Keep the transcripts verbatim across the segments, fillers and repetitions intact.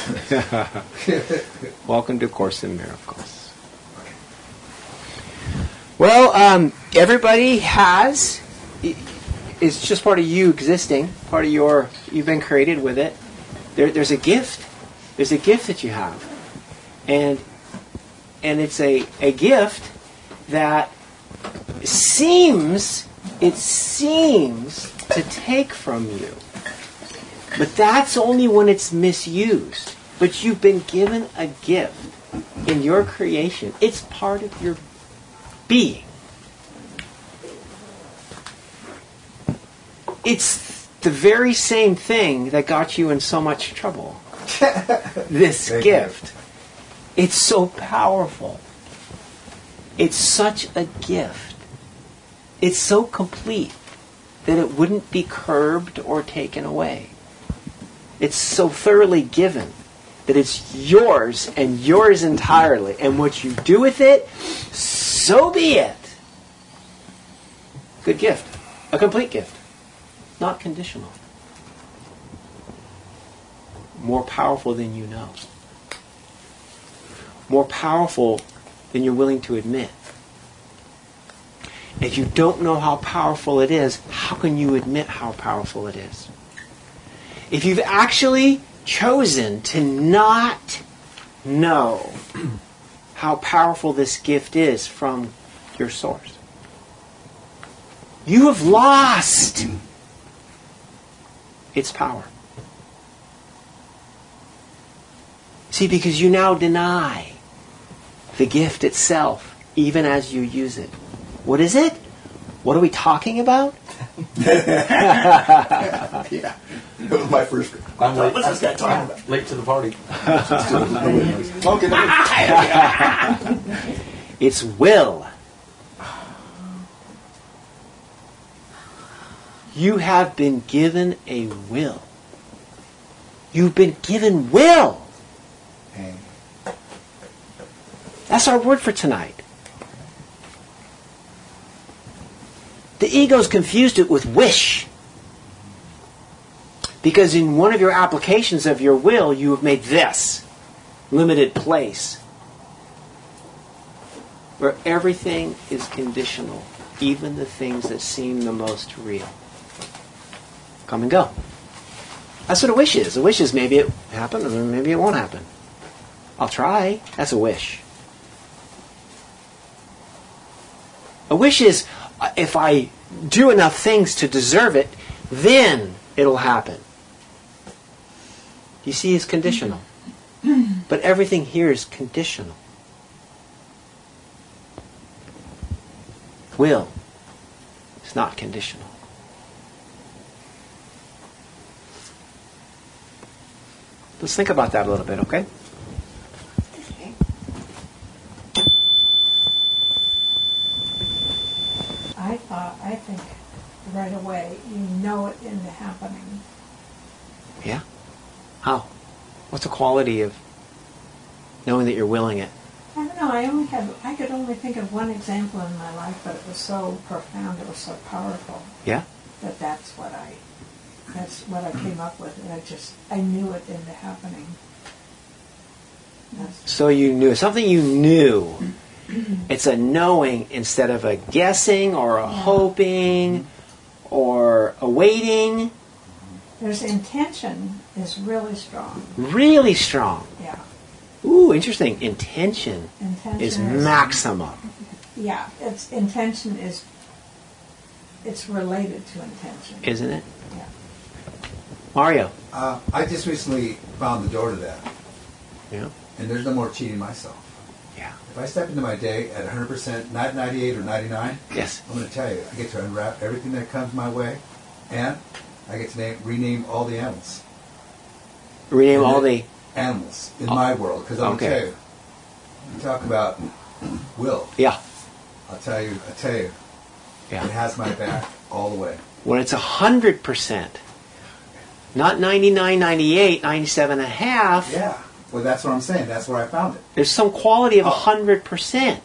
Welcome to Course in Miracles. Well, um, everybody has, it's just part of you existing, part of your, you've been created with it. There, there's a gift. There's a gift that you have. And and it's a, a gift that seems, it seems to take from you. But that's only when it's misused. But you've been given a gift in your creation. It's part of your being. It's the very same thing that got you in so much trouble. This Thank gift. You. It's so powerful. It's such a gift. It's so complete that it wouldn't be curbed or taken away. It's so thoroughly given that it's yours and yours entirely. And what you do with it, so be it. Good gift. A complete gift. Not conditional. More powerful than you know. More powerful than you're willing to admit. If you don't know how powerful it is, how can you admit how powerful it is? If you've actually chosen to not know how powerful this gift is from your source, you have lost its power. See, because you now deny the gift itself, even as you use it. What is it? What are we talking about? Yeah. It was my first. I'm late. What's this guy talking about? Late to the party. It's will. You have been given a will. You've been given will. Hey. That's our word for tonight. The ego's confused it with wish. Because in one of your applications of your will, you have made this limited place where everything is conditional, even the things that seem the most real. Come and go. That's what a wish is. A wish is maybe it happened or maybe it won't happen. I'll try. That's a wish. A wish is if I do enough things to deserve it, then it'll happen. You see, it's conditional. But everything here is conditional. Will is not conditional. Let's think about that a little bit, okay? I thought, I think right away you know it in the happening. Yeah? How? What's the quality of knowing that you're willing it? I don't know, I only had, I could only think of one example in my life, but it was so profound, it was so powerful. Yeah? That that's what I, that's what I came up with, and I just, I knew it in the happening. That's So you knew, something you knew. It's a knowing instead of a guessing or a Yeah. hoping or a waiting. There's intention is really strong. Really strong. Yeah. Ooh, interesting. Intention Intention is is, maximum. yeah, it's intention is, it's related to intention. Isn't it? Yeah. Mario. Uh, I just recently found the door to that, Yeah. and there's no more cheating myself. Yeah. If I step into my day at one hundred percent, not ninety-eight or ninety-nine, Yes. I'm going to tell you, I get to unwrap everything that comes my way, and I get to name, rename all the animals. Rename And all the the... animals in Oh. my world, because I'm Okay. going to tell you, you talk about will. Yeah. I'll tell you, I tell you, it Yeah. has my back all the way. When it's one hundred percent. Not ninety-nine, ninety-eight, ninety-seven and a half. Yeah. Well, that's what I'm saying. That's where I found it. There's some quality of Oh. one hundred percent.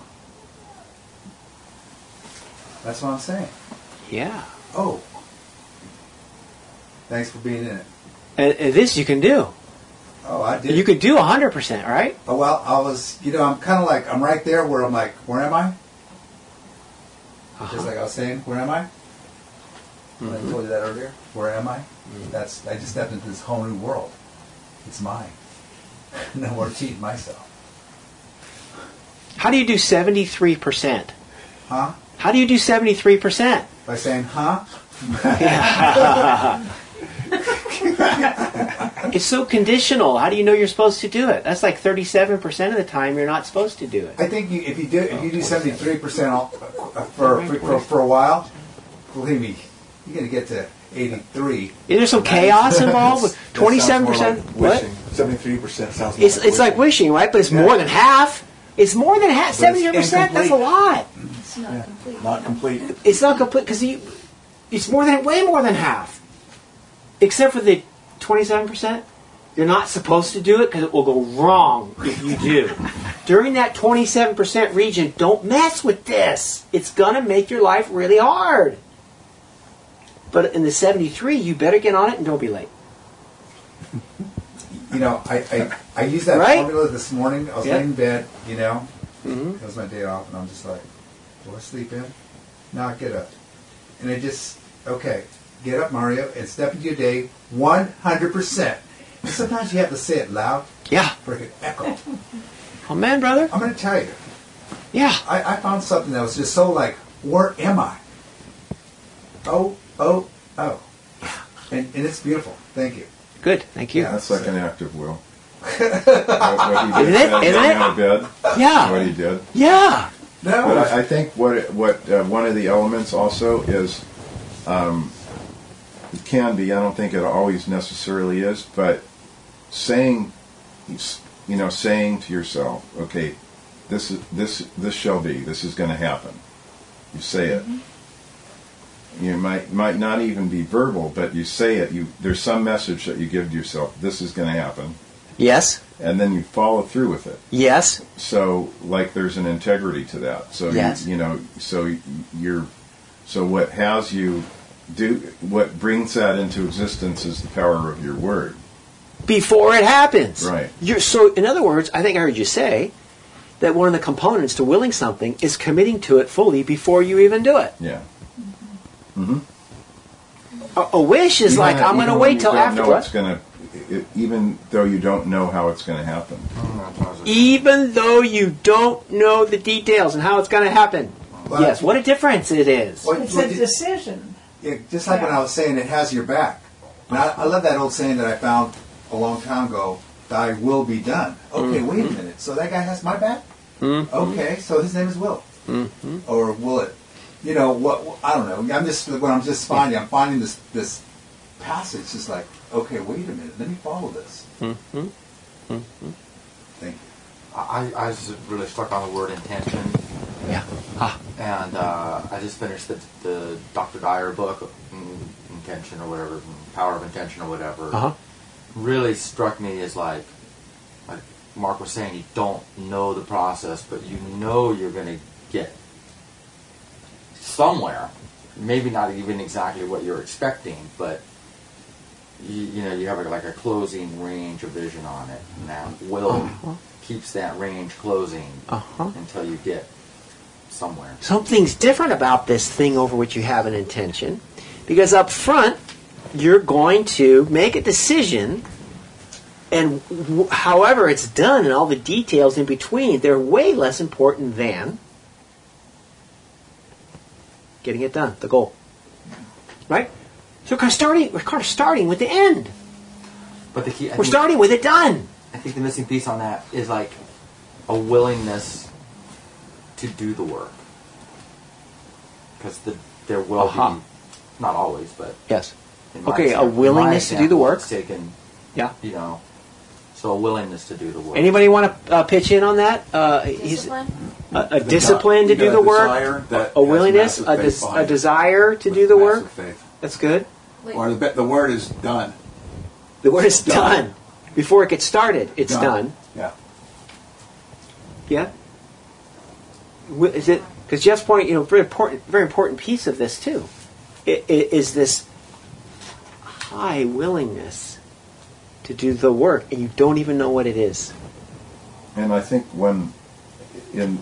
That's what I'm saying. Yeah. Oh. Thanks for being in it. And, and this you can do. Oh, I did. You could do one hundred percent, right? Oh, well, I was, you know, I'm kind of like, I'm right there where I'm like, where am I? Uh-huh. Just like I was saying, where am I? When Mm-hmm. I told you that earlier, where am I? That's, I just stepped into this whole new world. It's mine. No more cheating myself. How do you do seventy-three percent? Huh? How do you do seventy-three percent? By saying, huh? It's so conditional. How do you know you're supposed to do it? That's like thirty-seven percent of the time you're not supposed to do it. I think you, if you do if you do seventy-three percent for, for for a while, believe me, you're going to get to eighty-three. Is there some chaos involved with That twenty-seven sounds more percent? like What? wishing. seventy-three percent sounds more It's like it's like wishing, right? But it's Yeah. more than half. It's more than half. But it's seventy percent. That's a incomplete. lot. It's not Yeah. complete. Not complete. It's not complete because you. It's more than way more than half. Except for the twenty-seven percent. You're not supposed to do it because it will go wrong if you do. During that twenty-seven percent region, don't mess with this. It's going to make your life really hard. But in the seventy-three, you better get on it and don't be late. You know, I, I, I used that Right? formula this morning. I was Yeah. laying in bed, you know. Mm-hmm. It was my day off, and I'm just like, do I sleep in? No, get up. And I just, okay, get up, Mario, and step into your day one hundred percent. And sometimes you have to say it loud Yeah. for it to echo. Oh, man, brother. I'm going to tell you, Yeah. I, I found something that was just so like, where am I? Oh, oh, oh. And, and it's beautiful. Thank you. Good. Thank you. Yeah. That's like an act of will. what, what he did Isn't it? getting Isn't it? out of bed. Yeah. What he did. Yeah. No. But I, I think what it- what uh, one of the elements also is, um, it can be. I don't think it always necessarily is, but saying, you know, saying to yourself, okay, this is this this shall be. This is going to happen. You say it. You might might not even be verbal, but you say it. You there's some message that you give to yourself. This is going to happen, Yes. and then you follow through with it. Yes. So, like, there's an integrity to that. So, Yes. you, you know, so you're, so what has you do, what brings that into existence is the power of your word. Before it happens. Right. You're, so, in other words, I think I heard you say that one of the components to willing something is committing to it fully before you even do it. Yeah. Mm-hmm. A, a wish is like, I'm going to wait till after. afterward. It's going to, even though you don't know how it's going to happen. Even though you don't know the details and how it's going to happen. Well, Yes, what a difference it is. What- It's what a did- decision. Yeah, just like when I was saying, it has your back. And I, I love that old saying that I found a long time ago, thy will be done. Okay, wait a minute. So that guy has my back? Mm-hmm. Okay, so his name is Will. Mm-hmm. Or will it? You know, what? I don't know. I'm just, when I'm just finding, I'm finding this, this passage just like, okay, wait a minute. Let me follow this. Mm-hmm. Thank you. I, I was really stuck on the word intention, Yeah. Ah. and uh, I just finished the, the Doctor Dyer book, mm, Intention or whatever, Power of Intention or whatever. Uh-huh. Really struck me as like, like Mark was saying, you don't know the process, but you know you're going to get somewhere. Maybe not even exactly what you're expecting, but you, you know you have a, like a closing range of vision on it. And that will Uh-huh. keeps that range closing Uh-huh. until you get somewhere. Something's different about this thing over which you have an intention, because up front you're going to make a decision, and w- however it's done and all the details in between, they're way less important than getting it done, the goal. Right? So we're kind of starting, we're kind of starting with the end. But the key, I We're think, starting with it done. I think the missing piece on that is like a willingness to do the work, because the, there will Uh-huh. be, not always, but Yes. in my Okay, a example- willingness my to do the example, work. it's taken, Yeah. you know, so a willingness to do the work. Anybody want to uh, pitch in on that? Uh, he's, Discipline? a, a discipline to do the work, a willingness, a, des- a desire to do the work. That's good. Like, Or the, be- the word is done. The word is Done. done. Before it gets started, it's done. Yeah. Yeah. Wi- Is it? Because Jeff's point, you know, very important, very important piece of this too, i- i- is this high willingness to do the work, and you don't even know what it is. And I think when in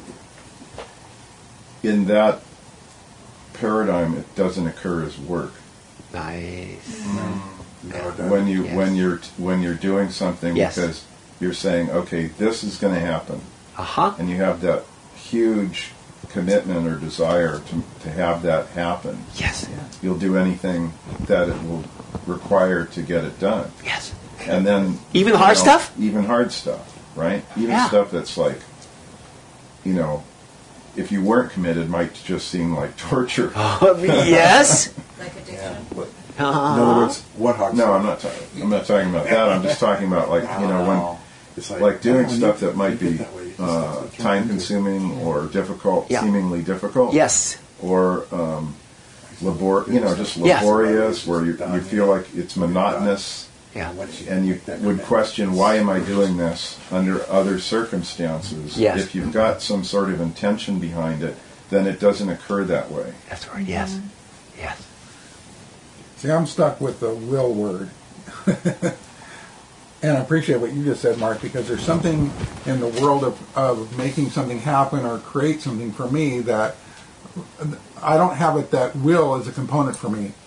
in that paradigm, it doesn't occur as work. Nice. No, it doesn't. When you Yes. when you're when you're doing something Yes. because you're saying, okay, this is going to happen, Uh huh. and you have that huge commitment or desire to to have that happen. Yes. You'll do anything that it will require to get it done. Yes. And then Even the you hard know, stuff? even hard stuff, right? Even Yeah. stuff that's like, you know, if you weren't committed, might just seem like torture. Yes. Like Yeah. addiction. But Uh-huh. in other words, what hard No, stuff? I'm not talking. I'm not talking about that. I'm just talking about like you know when. It's Like doing oh, you- stuff that might you be get that way. It's uh, just- you can't time do it. consuming or difficult, Yeah. seemingly difficult. Yes. Or um, labor, you know, just Yes. laborious, where you, you feel like it's monotonous, Yeah. Once you and you get that would commitment. question, why am I doing this under other circumstances? Yes. If you've got some sort of intention behind it, then it doesn't occur that way. That's right. Yes. Yes. See, I'm stuck with the will word. And I appreciate what you just said, Mark, because there's something in the world of, of making something happen or create something for me that I don't have it that will is a component for me.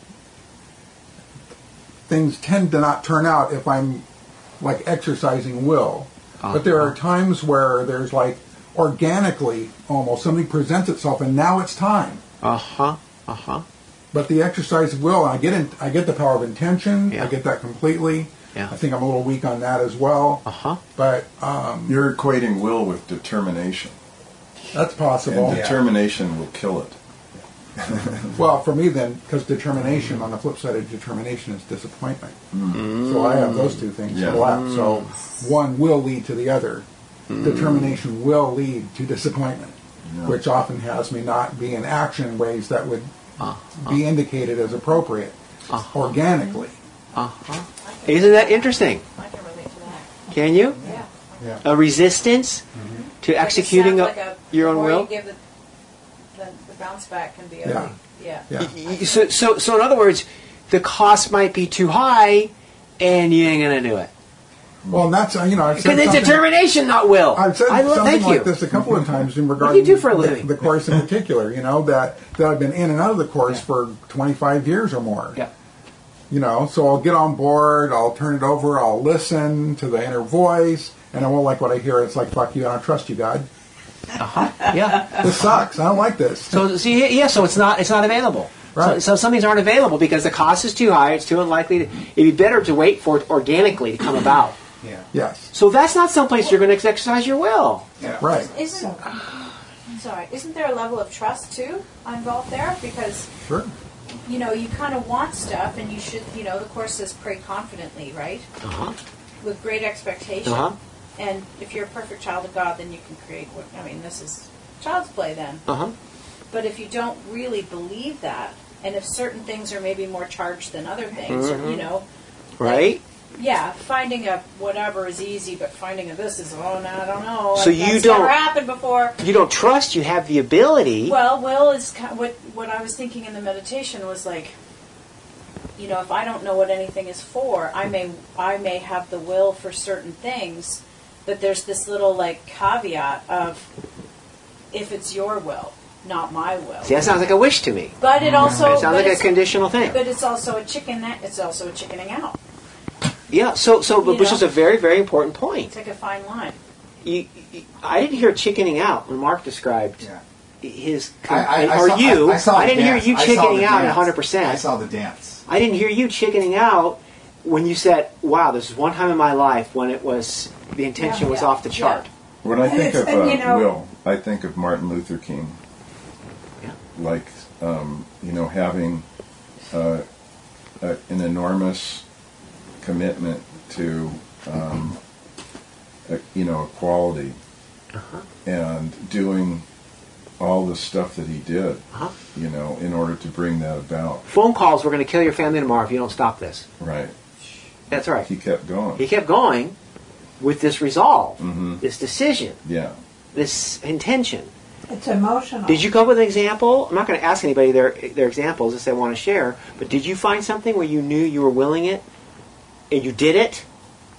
Things tend to not turn out if I'm like exercising will. But there are times where there's like organically almost something presents itself and now it's time. Uh huh. Uh huh. But the exercise of will, I get in, I get the power of intention. Yeah. I get that completely. Yeah. I think I'm a little weak on that as well. Uh huh. But um, You're equating will with determination, that's possible. and determination will kill it. Well, for me then, because determination, on the flip side of determination is disappointment. So I have those two things Yeah. to lap. So one will lead to the other. Determination will lead to disappointment, Yeah. which often has me not be in action in ways that would be indicated as appropriate organically. Uh huh. Isn't that interesting? I can relate to that. Can you? Yeah. Yeah. A resistance to executing It sounds a, like a, your own the more will? You give the, the, the bounce back can be Yeah. ugly. Yeah. Yeah. Y- y- So, so, so in other words, the cost might be too high, and you ain't gonna do it Well, and that's, uh, you know, I've said because it's something- determination, not will. I've said I love, something thank like you. this a couple of times in regard What do you do for a the, living? the course in particular, you know, that, that I've been in and out of the course for twenty-five years or more. Yeah. You know, so I'll get on board, I'll turn it over, I'll listen to the inner voice, and I won't like what I hear. It's like, fuck you, I don't trust you, God. Yeah. This sucks. I don't like this. So see, yeah. So it's not it's not available. So, Right. so some things aren't available because the cost is too high. It's too unlikely. To, it'd be better to wait for it organically to come about. Yeah. Yes. So that's not someplace you're going to exercise your will. Yeah. Right. Isn't sorry? Isn't there a level of trust too involved there? Because Sure. you know you kind of want stuff, and you should. You know, the course says pray confidently, right? Uh huh. With great expectation. Uh huh. And if you're a perfect child of God, then you can create what I mean. This is child's play then. Uh huh. But if you don't really believe that, and if certain things are maybe more charged than other things, or, you know, Right. yeah, finding a whatever is easy, but finding a this is oh no, I don't know. So Like, you that's don't- never happened before. You don't trust. You have the ability. Well, will is ki- what what I was thinking in the meditation was like, you know, if I don't know what anything is for, I may I may have the will for certain things, but there's this little like caveat of if it's your will, not my will. See, that sounds like a wish to me. But it also It sounds but like a it's- conditional thing. But it's also a chicken that it's also a chickening out. Yeah. So, so, You which know? is a very, very important point. It's like a fine line. You, you, I didn't hear chickening out when Mark described Yeah. his, I, I, I or saw, you. I, I, saw the didn't dance. hear you I saw the chickening out at dance. one hundred percent. I saw the dance. I didn't hear you chickening out when you said, "Wow, this is one time in my life when it was the intention Yeah, was yeah, off the chart." When I And think it's- of uh, and, you know- will, I think of Martin Luther King. Yeah. Like, um, you know, having uh, a, an enormous commitment to, um, a, you know, equality, Uh-huh. and doing all the stuff that he did, Uh-huh. you know, in order to bring that about. Phone calls, "We're going to kill your family tomorrow if you don't stop this." Right. That's right. He kept going. He kept going with this resolve, Mhm. this decision, Yeah. this intention. It's emotional. Did you come up with an example? I'm not going to ask anybody their their examples if they want to share, but did you find something where you knew you were willing it and you did it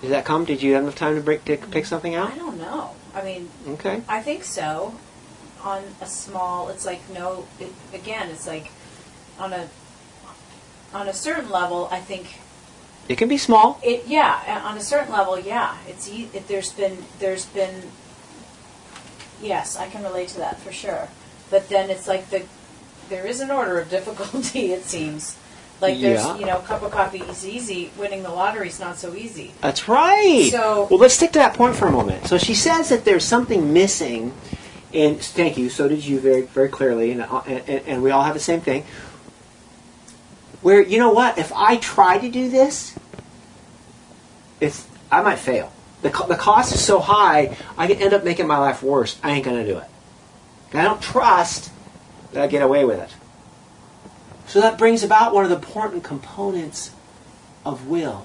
Did that come? Did you have enough time to break to pick something out? I don't know. I mean, Okay. I think so. On a small, it's like no. It, again, it's like on a on a certain level. I think It can be small. it. Yeah, on a certain level, yeah. It's e- it, there's been there's been. Yes, I can relate to that for sure. But then it's like the there is an order of difficulty. It seems like there's Yeah. you know a cup of coffee is easy. Winning the lottery is not so easy. That's right. So- well, let's stick to that point for a moment. So she says that there's something missing, and thank you. So did you, very, very clearly, and, and, and we all have the same thing. Where you know what? If I try to do this, it's I might fail. The co- the cost is so high, I can end up making my life worse. I ain't gonna do it. And I don't trust that I get away with it. So that brings about one of the important components of will.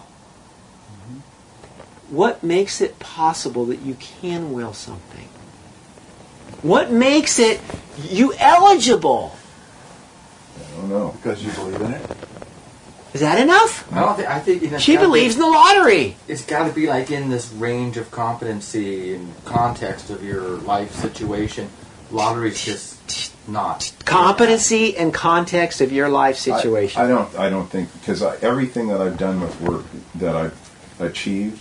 What makes it possible that you can will something? What makes it you eligible? I don't know. Because you believe in it? Is that enough? I don't think. I think you know, She it's gotta believes in be, the lottery. It's got to be like in this range of competency and context of your life situation. Lottery's just not Competency and context of your life situation. I, I don't. I don't think because I, everything that I've done with work that I've achieved,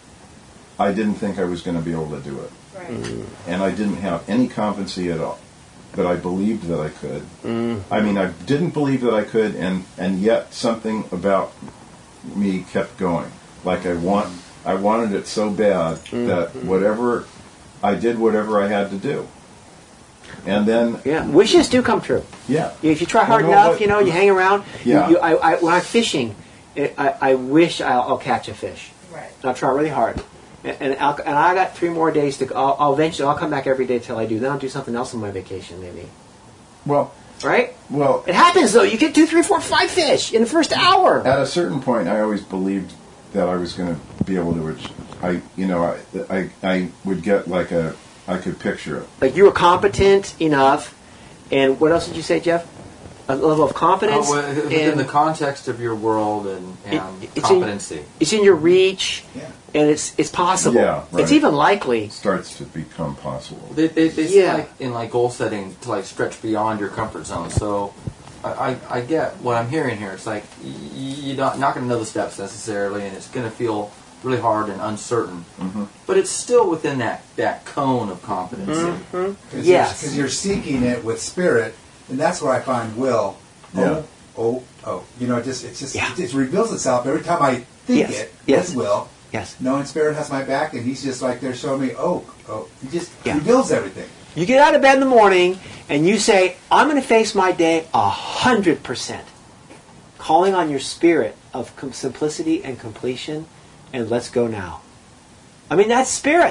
I didn't think I was going to be able to do it, Right. and I didn't have any competency at all. But I believed that I could. Mm. I mean, I didn't believe that I could, and and yet something about me kept going. Like I want, I wanted it so bad that whatever I did, whatever I had to do, and then Yeah, wishes do come true. yeah, If you try hard Well, no, enough, but- you know, you hang around. you- Yeah. You, I, I, when I'm fishing, I, I I wish I'll, I'll catch a fish. Right. And I'll try really hard. And, and, I'll, and I got three more days to. I'll, I'll eventually. I'll come back every day till I do. Then I'll do something else on my vacation, maybe. well, Right? well. It happens though. You get two, three, four, five fish in the first hour. At a certain point, I always believed that I was going to be able to. ach- I, you know, I, I, I would get like a. I could picture it. Like you were competent enough. And what else did you say, Jeff? A level of confidence. Oh, well, within the context of your world and, and It- it's in- competency. It's in your reach, Yeah. and it's it's possible. Yeah, right. It's even likely. It starts to become possible. They, they, they Yeah. say like in like goal setting to like stretch beyond your comfort zone. So I, I, I get what I'm hearing here. It's like y- y- you're not, not going to know the steps necessarily, and it's going to feel really hard and uncertain. Mm-hmm. But it's still within that, that cone of competency. Mm-hmm. Yes. Because you're seeking it with spirit, and that's where I find will. Yeah. Oh, oh, oh. You know, it just it just Yeah. it just reveals itself every time I think Yes. it. Yes. With will. Yes. Knowing spirit has my back, and he's just like there showing me. Oh, oh. He just Yeah. reveals everything. You get out of bed in the morning and you say, I'm going to face my day a hundred percent. Calling on your spirit of com- simplicity and completion, and let's go now. I mean, that's spirit.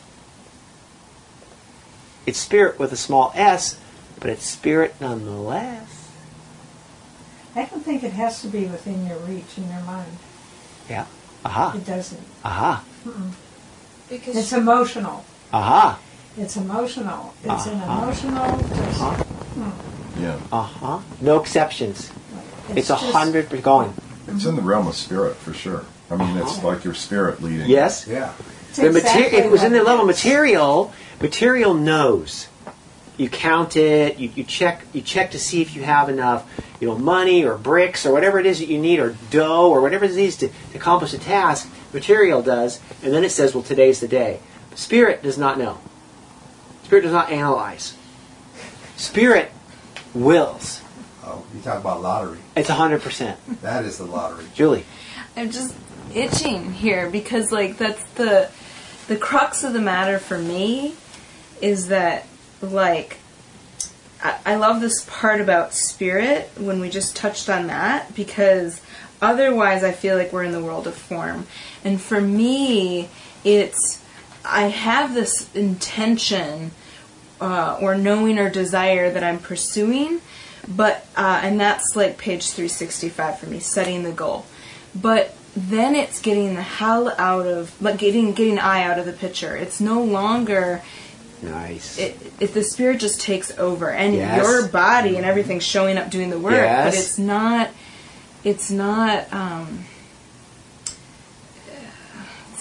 It's spirit with a small s, but it's spirit nonetheless. I don't think it has to be within your reach in your mind. Yeah. Aha. It doesn't. Aha. Because It's emotional. Aha. It's emotional. It's an Uh-huh. emotional. Just, Uh-huh. Yeah. Uh-huh. No exceptions. It's a just- hundred percent going. It's in the realm of spirit for sure. I mean, it's like your spirit leading. Yes? Yeah. it's The materi- exactly if it was in the what level it is. material, material knows. You count it, you, you check you check to see if you have enough, you know, money or bricks or whatever it is that you need, or dough or whatever it is to, to accomplish a task. Material does, and then it says, well, today's the day. Spirit does not know. Spirit does not analyze. Spirit wills. Oh, you talk about lottery. It's a hundred percent. That is the lottery. Julie. I'm just itching here because like that's the the crux of the matter for me is that like I, I love this part about spirit when we just touched on that because otherwise I feel like we're in the world of form. And for me it's I have this intention uh, or knowing or desire that I'm pursuing, but uh, and that's like page three sixty-five for me, setting the goal. But then it's getting the hell out of, like getting getting I out of the picture. It's no longer, Nice. it, it the spirit just takes over, and Yes. your body and everything's showing up doing the work. Yes. But it's not, it's not. Um, it's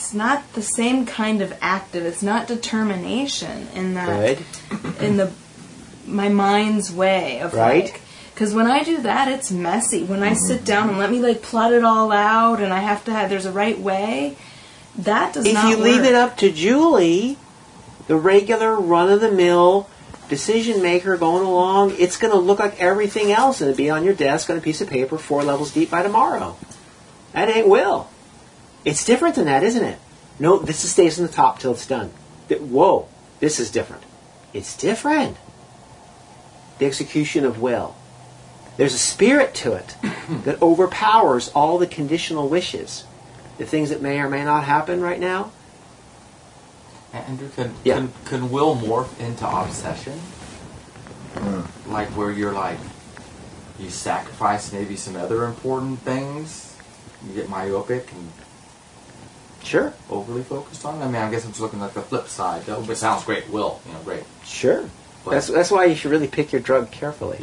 it's not the same kind of active. It's not determination in that Good. in the my mind's way of Right. like. Because when I do that, it's messy. When I sit down and let me like plot it all out, and I have to have there's a right way. That does If not you work. leave it up to Julie, the regular run-of-the-mill decision maker going along, it's going to look like everything else, and it'll be on your desk on a piece of paper four levels deep by tomorrow. That ain't Will. It's different than that, isn't it? No, this stays on the top till it's done. Th- Whoa, this is different. It's different. The execution of Will. There's a spirit to it that overpowers all the conditional wishes. The things that may or may not happen right now. Andrew, can, Yeah. can can will morph into obsession? Like where you're like, you sacrifice maybe some other important things, you get myopic and Sure. overly focused on. I mean, I guess I'm just looking at the flip side. That it sounds great, will, you know, great. Sure. But- That's that's why you should really pick your drug carefully.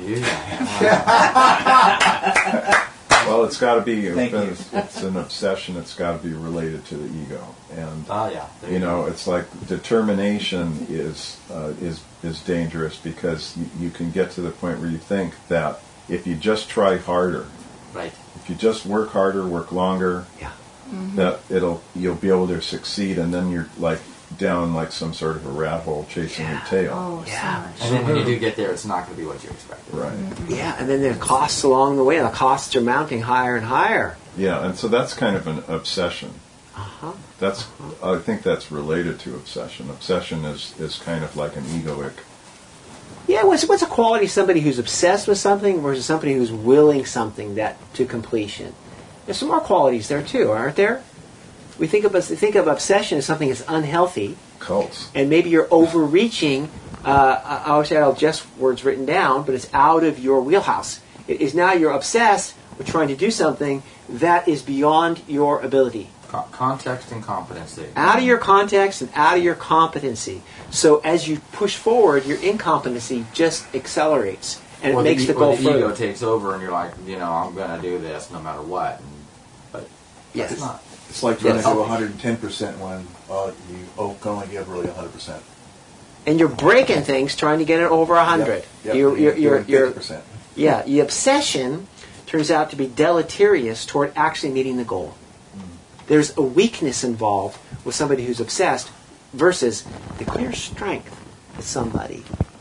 Yeah. Well, it's got to be, if Thank you. it's, it's an obsession, it's got to be related to the ego. And, Oh yeah. There you go. know, it's like determination is uh, is is dangerous because you, you can get to the point where you think that if you just try harder, Right. if you just work harder, work longer, Yeah. that it'll you'll be able to succeed, and then you're like down like some sort of a rat hole chasing your tail. Oh, Yeah. so much. And then when you do get there, it's not going to be what you expected. Right. Yeah, and then there are costs along the way. The costs are mounting higher and higher. Yeah, and so that's kind of an obsession. Uh-huh. That's I think that's related to obsession. Obsession is, is kind of like an egoic. Yeah, what's what's a quality of somebody who's obsessed with something versus somebody who's willing something that to completion? There's some more qualities there too, aren't there? We think of us think of obsession as something that's unhealthy, Cults. and maybe you're overreaching. Uh, I I always say I don't have just words written down, but it's out of your wheelhouse. It is now you're obsessed with trying to do something that is beyond your ability. Co- context and competency. Out of your context and out of your competency. So as you push forward, your incompetency just accelerates, and Or it makes e- the or goal the ego further. takes over, and you're like, you know, I'm going to do this no matter what. And, but Yes. it's not. It's like trying Yes. to do one hundred ten percent when uh, you oh, can only give really one hundred percent. And you're breaking things trying to get it over one hundred. Yep. Yep. You're, you're, you're, you're, fifty percent. yeah, the obsession turns out to be deleterious toward actually meeting the goal. There's a weakness involved with somebody who's obsessed versus the clear strength of somebody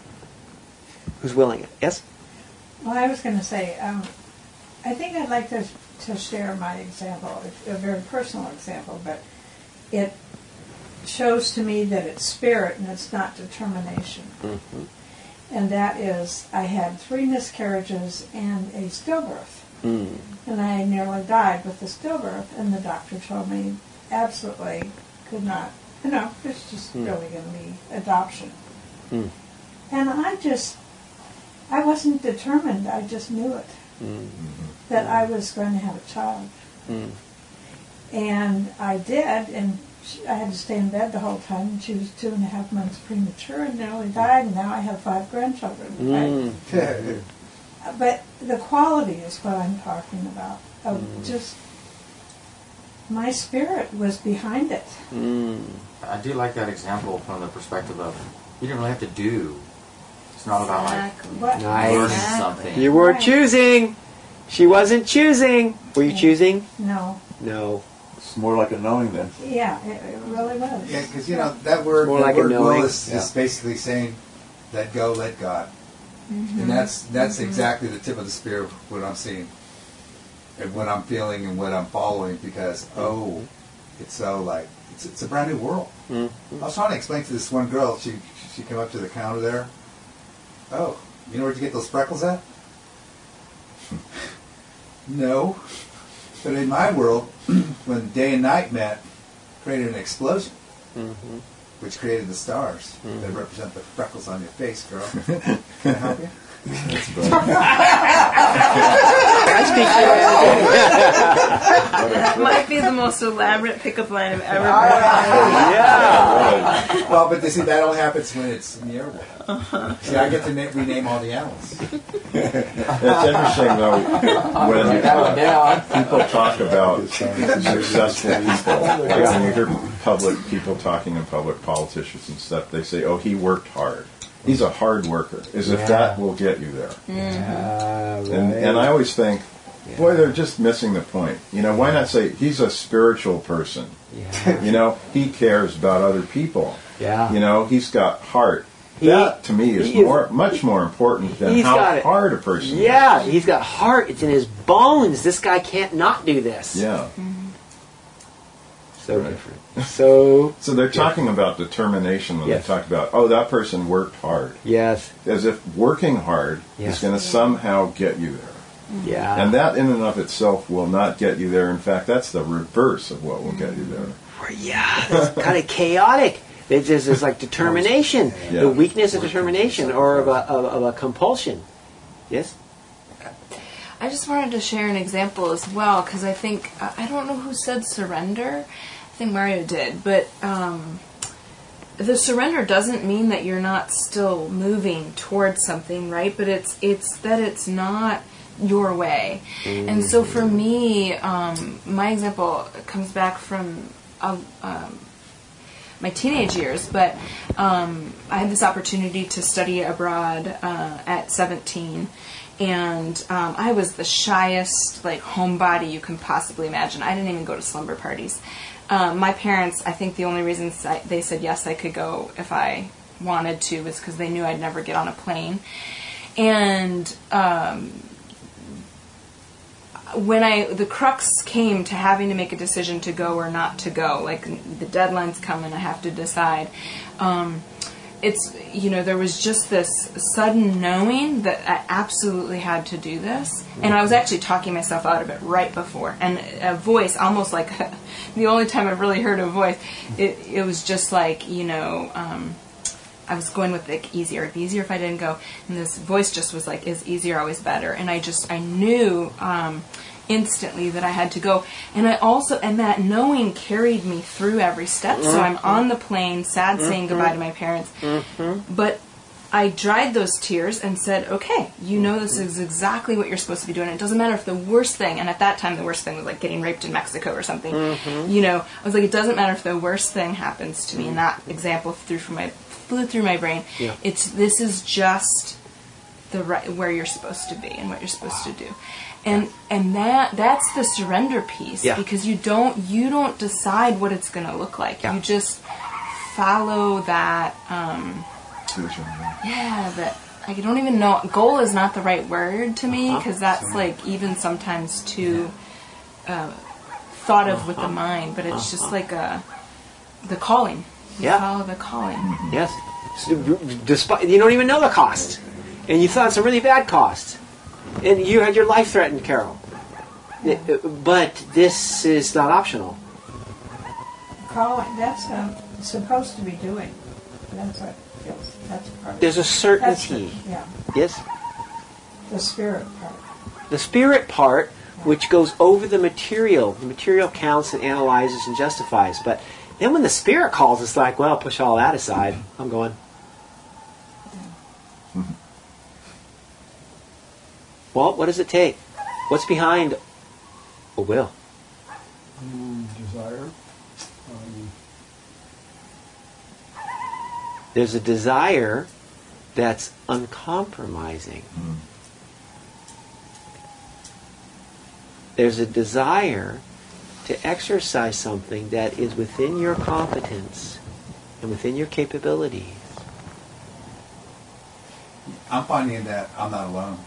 who's willing it. Yes? Well, I was going to say, um, I think I'd like to to share my example, a very personal example, but it shows to me that it's spirit and it's not determination. Mm-hmm. And that is, I had three miscarriages and a stillbirth. Mm. And I nearly died with the stillbirth, and the doctor told me absolutely could not, you know, it's just Mm. really going to be adoption. Mm. And I just, I wasn't determined, I just knew it, Mm. that I was going to have a child. Mm. And I did, and she, I had to stay in bed the whole time, and she was two and a half months premature and nearly died, and now I have five grandchildren. Mm. Right? But the quality is what I'm talking about, of Mm. just, my spirit was behind it. Mm. I do like that example from the perspective of you didn't really have to do. It's not about like Exactly. What? Nice. learning Exactly. something. You were Right. choosing. She wasn't choosing. Were you choosing? No. No. It's more like a knowing then. Yeah, it, it really was. Yeah, because you know that word, More that like a word knowing. will is, Yeah. is basically saying, "Let go, let God," Mm-hmm. and that's that's exactly the tip of the spear of what I'm seeing, and what I'm feeling, and what I'm following. Because oh, it's so like it's, it's a brand new world. Mm. I was trying to explain to this one girl. She she came up to the counter there. Oh, you know where'd you get those freckles at? No, but in my world, when day and night met, created an explosion, Mm-hmm. which created the stars that Mhm. represent the freckles on your face, girl. Can I help you? I That might be the most elaborate pickup line I've ever heard. Yeah. Well, but you see, that only happens when it's in the air world. See, I get to na- rename all the animals. It's interesting though when That one uh, down. people talk about successful people. Like when you hear public people talking in public, politicians and stuff, they say, "Oh, he worked hard. He's a hard worker," as if Yeah. that will get you there. Yeah, right. And, and I always think, boy, they're just missing the point. You know, why not say he's a spiritual person? Yeah. You know, he cares about other people. Yeah. You know, he's got heart. He- that to me is he is- more, much more important than He's how got it. hard a person Yeah, he's got heart. It's in his bones. This guy can't not do this. is. Yeah. So Right. different. So So they're talking about determination when Yes. they talk about, oh, that person worked hard. yes, As if working hard Yes. is going to somehow get you there. yeah. And that in and of itself will not get you there. In fact, that's the reverse of what will get you there. Yeah, that's kind of chaotic. It's just it's like determination, Yeah. the weakness of determination, or of a, of, of a compulsion. Yes. I just wanted to share an example as well because I think I I don't know who said surrender. I think Mario did, but um, the surrender doesn't mean that you're not still moving towards something, right? But it's it's that it's not your way. And so for me, um, my example comes back from uh, um, my teenage years, but um, I had this opportunity to study abroad uh, at seventeen. And um, I was the shyest, like, homebody you can possibly imagine. I didn't even go to slumber parties. Um, my parents, I think the only reason I, they said yes I could go if I wanted to was because they knew I'd never get on a plane. And um, when I the crux came to having to make a decision to go or not to go, like the deadline's coming, I have to decide. Um, It's, you know, there was just this sudden knowing that I absolutely had to do this. And I was actually talking myself out of it right before. And a voice, almost like the only time I've really heard a voice, it, it was just like, you know, um, I was going with like easier. It'd be easier if I didn't go. And this voice just was like, is easier always better? And I just, I knew um, instantly that I had to go. And I also, and that knowing carried me through every step. So I'm on the plane, sad, saying goodbye to my parents. But I dried those tears and said, okay, you know this is exactly what you're supposed to be doing. It doesn't matter if the worst thing, and at that time the worst thing was like getting raped in Mexico or something. You know, I was like, it doesn't matter if the worst thing happens to me. And that example flew through my, flew through my brain. Yeah. It's, this is just the right, where you're supposed to be and what you're supposed to do. And and that that's the surrender piece, Yeah. because you don't you don't decide what it's going to look like. Yeah. You just follow that. Um, Vision. yeah, that I don't even know. Goal is not the right word to me Uh-huh. because that's like even sometimes too uh, thought of with the mind, but it's just like a the calling. You Yeah. follow the calling. Yes. So, despite you don't even know the cost, and you thought it's a really bad cost, and you had your life threatened, Carol. It- it- but this is not optional. Calling, that's um, supposed to be doing. That's what feels, that's part of There's a That's certainty. the, yeah, Yes. the spirit part. The spirit part, which goes over the material. The material counts and analyzes and justifies. But then when the spirit calls, it's like, well, push all that aside. I'm going. Well, what does it take? What's behind a will? Desire. Um, There's a desire that's uncompromising. There's a desire to exercise something that is within your competence and within your capabilities. I'm finding that I'm not alone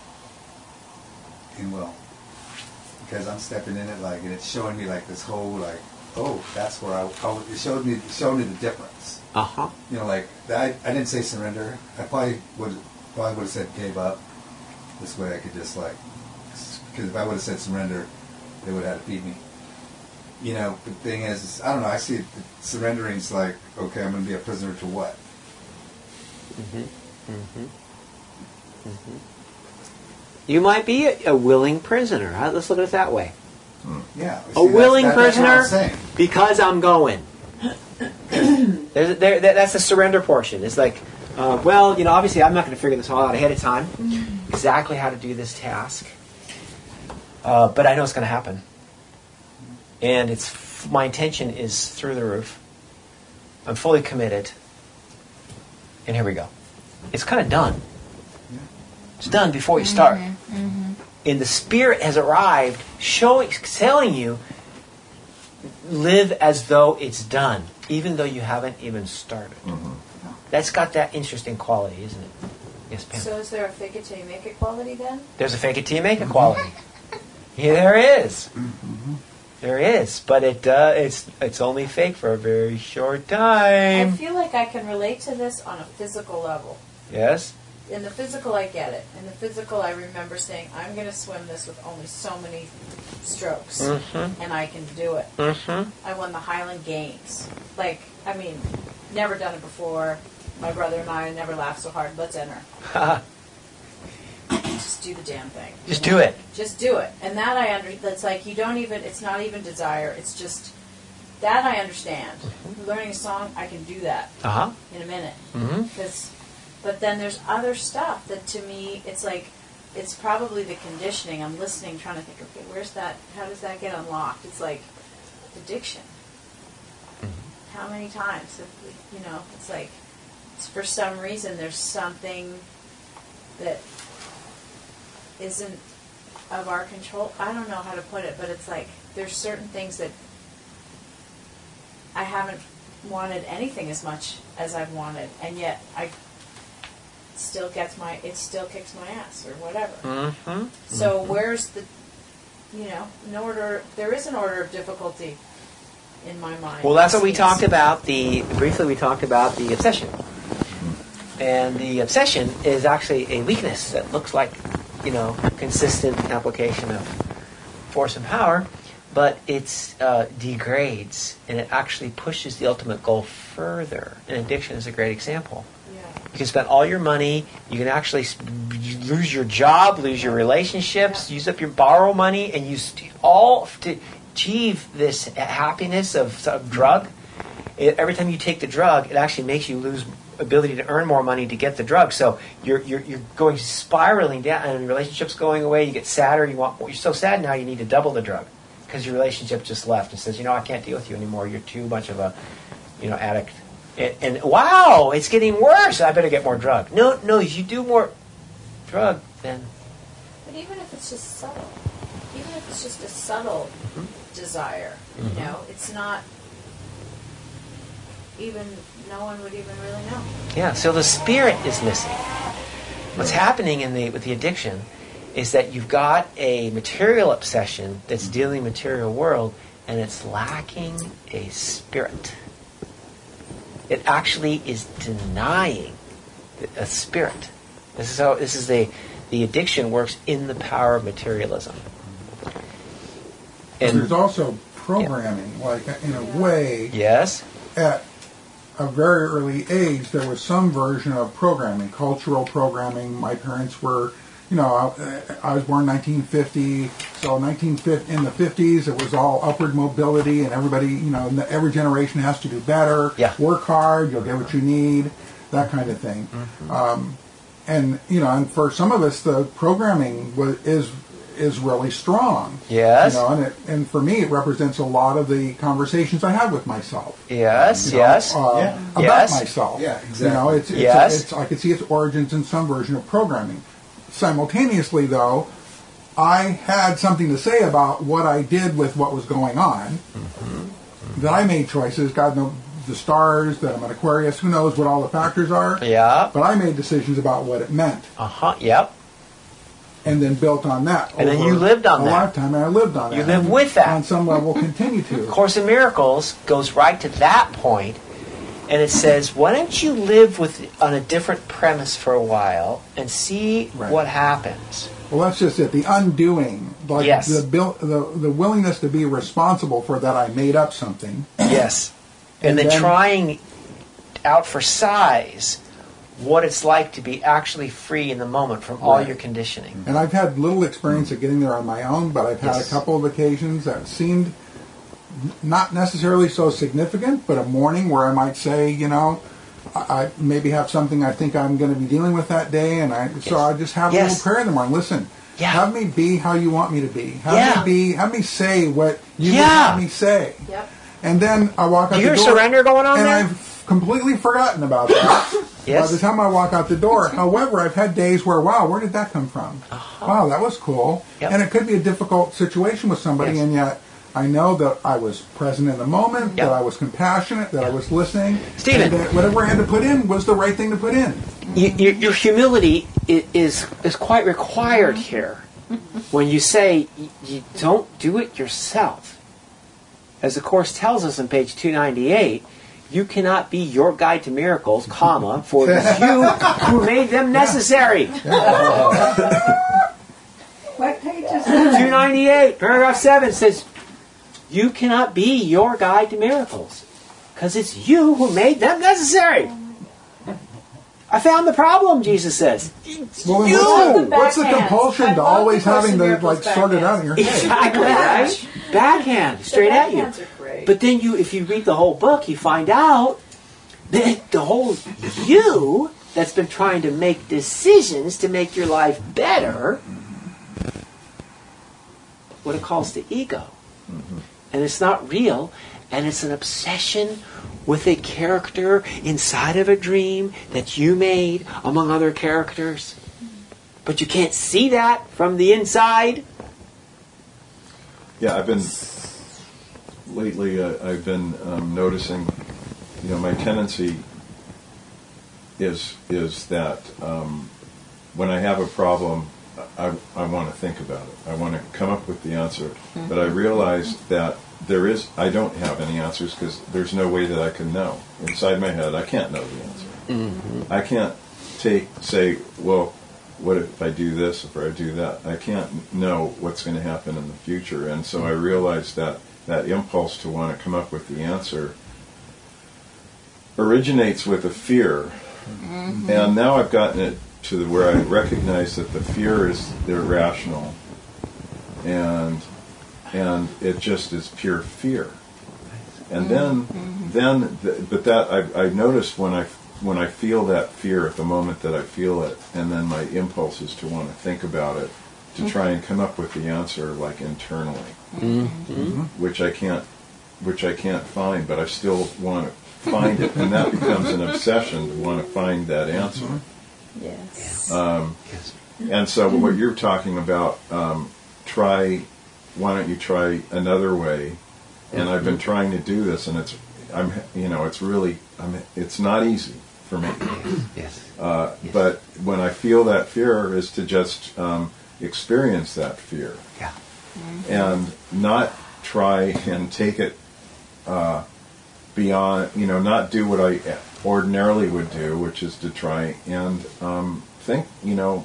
in will, because I'm stepping in it like, and it's showing me like this whole like, oh, that's where I. I it showed me, it showed me the difference. Uh huh. You know, like I, I didn't say surrender. I probably would probably would have said gave up. This way, I could just like, because if I would have said surrender, they would have had to feed me. You know, the thing is, is I don't know. I see it, surrendering is like, okay, I'm going to be a prisoner to what? Mm-hmm. Mm-hmm. Mm-hmm. You might be a, a willing prisoner. Huh? Let's look at it that way. Yeah, A see, that's- willing that- that's what I'm prisoner saying. because I'm going. There's, there, that- that's the surrender portion. It's like, uh, well, you know, obviously I'm not going to figure this all out ahead of time, exactly how to do this task. Uh, but I know it's going to happen. And it's my intention is through the roof. I'm fully committed. And here we go. It's kind of done. It's done before you start. Mm-hmm, mm-hmm. And the Spirit has arrived, showing, telling you, live as though it's done, even though you haven't even started. Mhm. That's got that interesting quality, isn't it? Yes, Pam. So is there a fake it till you make it quality then? There's a fake it till you make it quality. Yeah, there is. There is, but it uh, it's it's only fake for a very short I time. feel like I can relate to this on a physical level. Yes. In the physical, I get it. In the physical, I remember saying, I'm going to swim this with only so many strokes, Mm-hmm. and I can do it. Mm-hmm. I won the Highland Games. Like, I mean, never done it before. My brother and I never laughed so hard. Let's enter. Just do the damn thing. Just do it. Just do it. And that I under. That's like you don't even. It's not even desire. It's just that I understand. Learning a song, I can do that Uh huh. in a minute. Mm-hmm. Because, but then there's other stuff that to me, it's like, it's probably the conditioning. I'm listening, trying to think, okay, where's that? How does that get unlocked? It's like addiction. How many times have we, you know? It's like it's for some reason there's something that isn't of our control. I don't know how to put it, but it's like there's certain things that I haven't wanted anything as much as I've wanted, and yet I still gets my it still kicks my ass or whatever. Mm-hmm. So where's the, you know, an order? There is an order of difficulty in my mind. Well, that's what we It's- talked about. The briefly we talked about the obsession, and the obsession is actually a weakness that looks like, you know, consistent application of force and power, but it uh, degrades and it actually pushes the ultimate goal further. And addiction is a great example. Yeah. You can spend all your money. You can actually sp- lose your job, lose your relationships, use up your borrow money, and use all to achieve this happiness of, of drug. It, every time you take the drug, it actually makes you lose ability to earn more money to get the drug. So you're you're, you're going spiraling down, and your relationship's going away. You get sadder. You want you're so sad now. You need to double the drug because your relationship just left and says, you know, I can't deal with you anymore. You're too much of a, you know, addict. And, and wow, it's getting worse. I better get more drug. No, no, you do more drug, then. But even if it's just subtle, even if it's just a subtle desire, you know, it's not even, no one would even really know. Yeah, so the spirit is missing. What's happening in the with the addiction is that you've got a material obsession that's dealing material world, and it's lacking a spirit. It actually is denying a spirit. This is how this is the the addiction works in the power of materialism. And there's also programming, like in a way, yes, at a very early age, there was some version of programming, cultural programming. My parents were, you know, I, I was born in nineteen fifty, so nineteen fifty, in the fifties, it was all upward mobility, and everybody, you know, every generation has to do better, yeah. work hard, you'll get what you need, that kind of thing. Mm-hmm. Um, and, you know, and for some of us, the programming was, is is really strong. Yes. You know, and, it, and for me, it represents a lot of the conversations I have with myself. Yes, you know, yes. Uh, Yeah. About Yes. myself. Yeah, exactly. You know, it's, it's, Yes. it's, I could see its origins in some version of programming. Simultaneously, though, I had something to say about what I did with what was going on. Mm-hmm. That I made choices. God knows the stars, that I'm an Aquarius, who knows what all the factors are. Yeah. But I made decisions about what it meant. Uh-huh, yep. And then built on that. And then over you lived on a that. lifetime, and I lived on that. You lived And with that. On some level, continue to. Course in Miracles goes right to that point, and it says, why don't you live with on a different premise for a while and see Right. what happens? Well, that's just it. The undoing, like Yes. the, bil- the the willingness to be responsible for that. I made up something. Yes. And, And then, then- trying out for size what it's like to be actually free in the moment from all Right. your conditioning. And I've had little experience of getting there on my own, but I've had Yes. a couple of occasions that seemed n- not necessarily so significant, but a morning where I might say, you know, I, I maybe have something I think I'm going to be dealing with that day, and I so I just have a Yes. little prayer in the morning. Listen, Yeah. Have me be how you want me to be. Have Yeah. me be. Have me say what you Yeah. would have me say. Yep. And then I walk out Do you the hear door. surrender going on and there? I've completely forgotten about that. Yes. By the time I walk out the door. However, I've had days where, wow, where did that come from? Uh-huh. Wow, that was cool. Yep. And it could be a difficult situation with somebody, Yes. and yet I know that I was present in the moment, Yep. that I was compassionate, that I was listening, Stephen. and that whatever I had to put in was the right thing to put in. You, your, your humility i- is is quite required here. When you say y- you don't do it yourself, as the Course tells us on page two ninety-eight, you cannot be your guide to miracles, comma, for it is you who made them necessary. What page is that? two ninety-eight, paragraph seven says, you cannot be your guide to miracles, because it's you who made them necessary. I found the problem, Jesus says. Well, then You! what's, the, what's the Backhands. compulsion I to love always the Course having in to Miracles like sort it out in your head? Exactly, right? Backhand, straight at you. Backhands are great. But then you, if you read the whole book, you find out that the whole you that's been trying to make decisions to make your life better, what it calls the ego. And it's not real, and it's an obsession with a character inside of a dream that you made among other characters. But you can't see that from the inside. Yeah, I've been lately. Uh, I've been um, noticing. You know, my tendency is is that um, when I have a problem, I I want to think about it. I want to come up with the answer. Mm-hmm. But I realize that there is. I don't have any answers because there's no way that I can know inside my head. I can't know the answer. Mm-hmm. I can't take say well. What if I do this, if I do that? I can't know what's going to happen in the future. And so I realized that that impulse to want to come up with the answer originates with a fear. Mm-hmm. And now I've gotten it to the, where I recognize that the fear is irrational. And and it just is pure fear. And then, mm-hmm. then, th- but that I I noticed when I when I feel that fear at the moment that I feel it, and then my impulse is to want to think about it, to try and come up with the answer like internally, mm-hmm. which I can't, which I can't find, but I still want to find it, and that becomes an obsession to want to find that answer. Yes. Um, and so what you're talking about, um, try, why don't you try another way? And I've been trying to do this, and it's, I'm, you know, it's really, I'm, it's not easy for me. Yes. Uh, Yes. But when I feel that fear, is to just um, experience that fear, Yeah. and not try and take it uh, beyond. You know, not do what I ordinarily would do, which is to try and um, think. You know,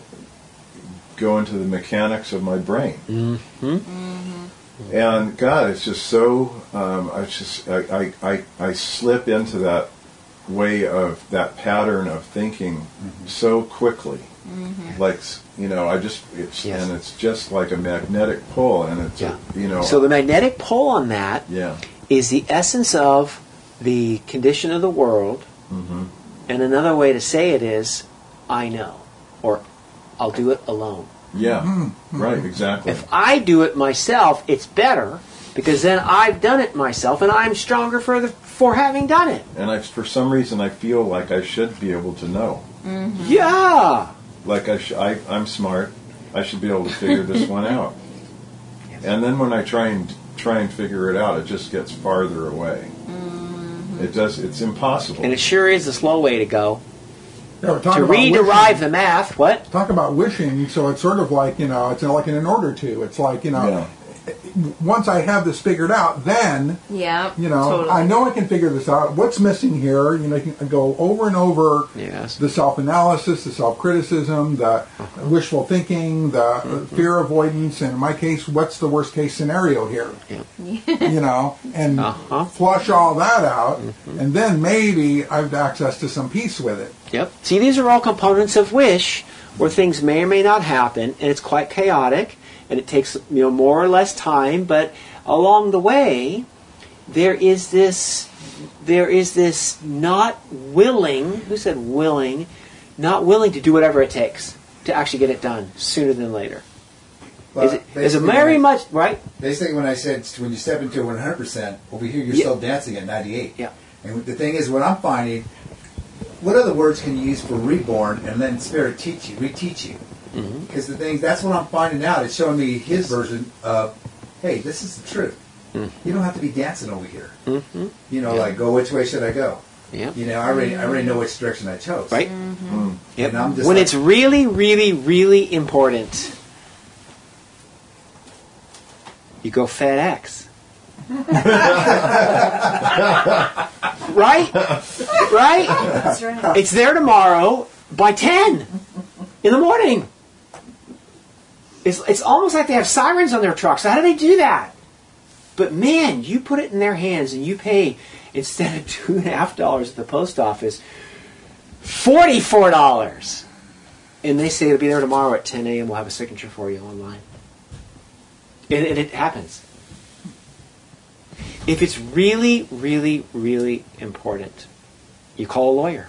go into the mechanics of my brain. Mm-hmm. Mm-hmm. And God, it's just so. Um, I just I, I, I, I slip into that way of that pattern of thinking mm-hmm. so quickly, mm-hmm. like you know, I just it's yes. and it's just like a magnetic pull, and it's yeah. a, you know. So the magnetic pull on that yeah. is the essence of the condition of the world, mm-hmm. and another way to say it is, I know, or I'll do it alone. Yeah, Mm-hmm. right, exactly. If I do it myself, it's better because then I've done it myself, and I'm stronger for the for having done it. And I, for some reason, I feel like I should be able to know. Mm-hmm. Yeah. Like I, sh- I, I'm smart. I should be able to figure this one out. Yes. And then when I try and try and figure it out, it just gets farther away. Mm-hmm. It does. It's impossible. And it sure is the slow way to go. Yeah, we're talking To about re-derive wishing. the math, what? Talk about wishing, so it's sort of like, you know, it's like in an order to. It's like, you know, Yeah. once I have this figured out, then, Yeah. you know, Totally. I know I can figure this out. What's missing here? You know, you can go over and over Yes. the self-analysis, the self-criticism, the Uh-huh. wishful thinking, the Mm-hmm. fear avoidance, and in my case, what's the worst-case scenario here? Yeah. You know, and Uh-huh. flush all that out, Mm-hmm. and then maybe I have access to some peace with it. Yep. See, these are all components of wish, where things may or may not happen, and it's quite chaotic, and it takes you know more or less time. But along the way, there is this, there is this not willing. Who said willing? Not willing to do whatever it takes to actually get it done sooner than later. Well, is it, is it basically very when I- much, right? Basically, when I said when you step into one hundred percent, over here you're Yeah. still dancing at ninety-eight. Yeah. And the thing is, what I'm finding, what other words can you use for reborn and then Spirit teach you, reteach you? Mm-hmm. Because the thing, that's what I'm finding out. It's showing me his version of, hey, this is the truth. Mm-hmm. You don't have to be dancing over here. Mm-hmm. You know, Yeah. like, go which way should I go? Yeah. You know, I already, I already know which direction I chose. Right? Mm. Yep. And I'm just When like- it's really, really, really important, you go FedEx. Right? Right? That's right. It's there tomorrow by ten in the morning. It's, it's almost like they have sirens on their trucks. How do they do that? But man, you put it in their hands and you pay, instead of two and a half dollars at the post office, forty-four dollars. And they say it'll be there tomorrow at ten a.m. We'll have a signature for you online. And, and it happens. If it's really, really, really important, you call a lawyer.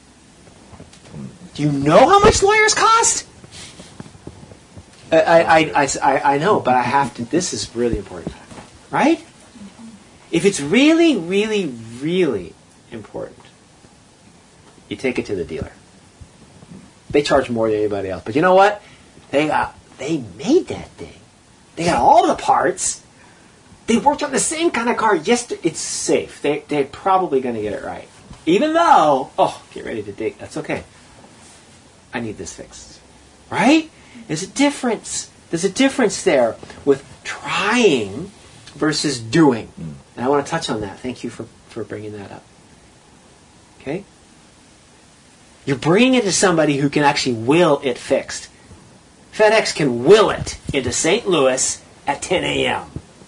Do you know how much lawyers cost? I, I, I, I, I know, but I have to. This is really important. Right? If it's really, really, really important, you take it to the dealer. They charge more than anybody else. But you know what? They got, they made that thing. They got all the parts. They worked on the same kind of car. Yes, it's safe. They, they're probably going to get it right. Even though, oh, get ready to dig. That's okay. I need this fixed. Right? There's a difference. There's a difference there with trying versus doing. And I want to touch on that. Thank you for, for bringing that up. Okay? You're bringing it to somebody who can actually will it fixed. FedEx can will it into Saint Louis at ten a.m.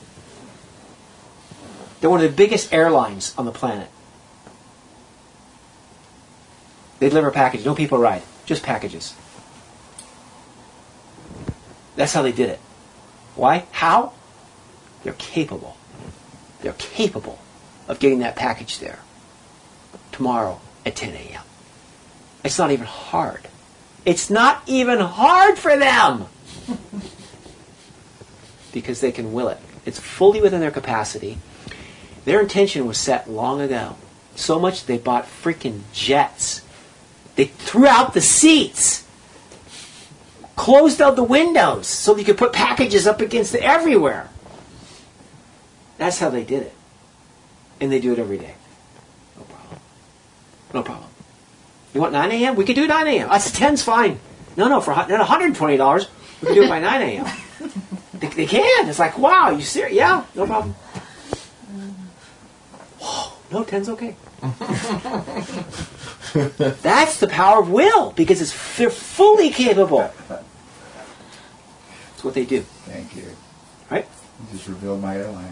They're one of the biggest airlines on the planet. They deliver packages. No people ride. Just packages. That's how they did it. Why? How? They're capable. They're capable of getting that package there tomorrow at ten a.m. It's not even hard. It's not even hard for them because they can will it. It's fully within their capacity. Their intention was set long ago. So much they bought freaking jets. They threw out the seats, closed out the windows so you could put packages up against it everywhere. That's how they did it. And they do it every day. No problem. No problem. You want nine a.m.? We could do nine a.m. That's ten's fine. No, no, for one hundred twenty dollars, we can do it by nine a.m. They, they can. It's like, wow, you serious? Yeah, no problem. Whoa, no, ten's okay. That's the power of will, because it's they're fully capable. That's what they do. Thank you. Right? You just revealed my airline.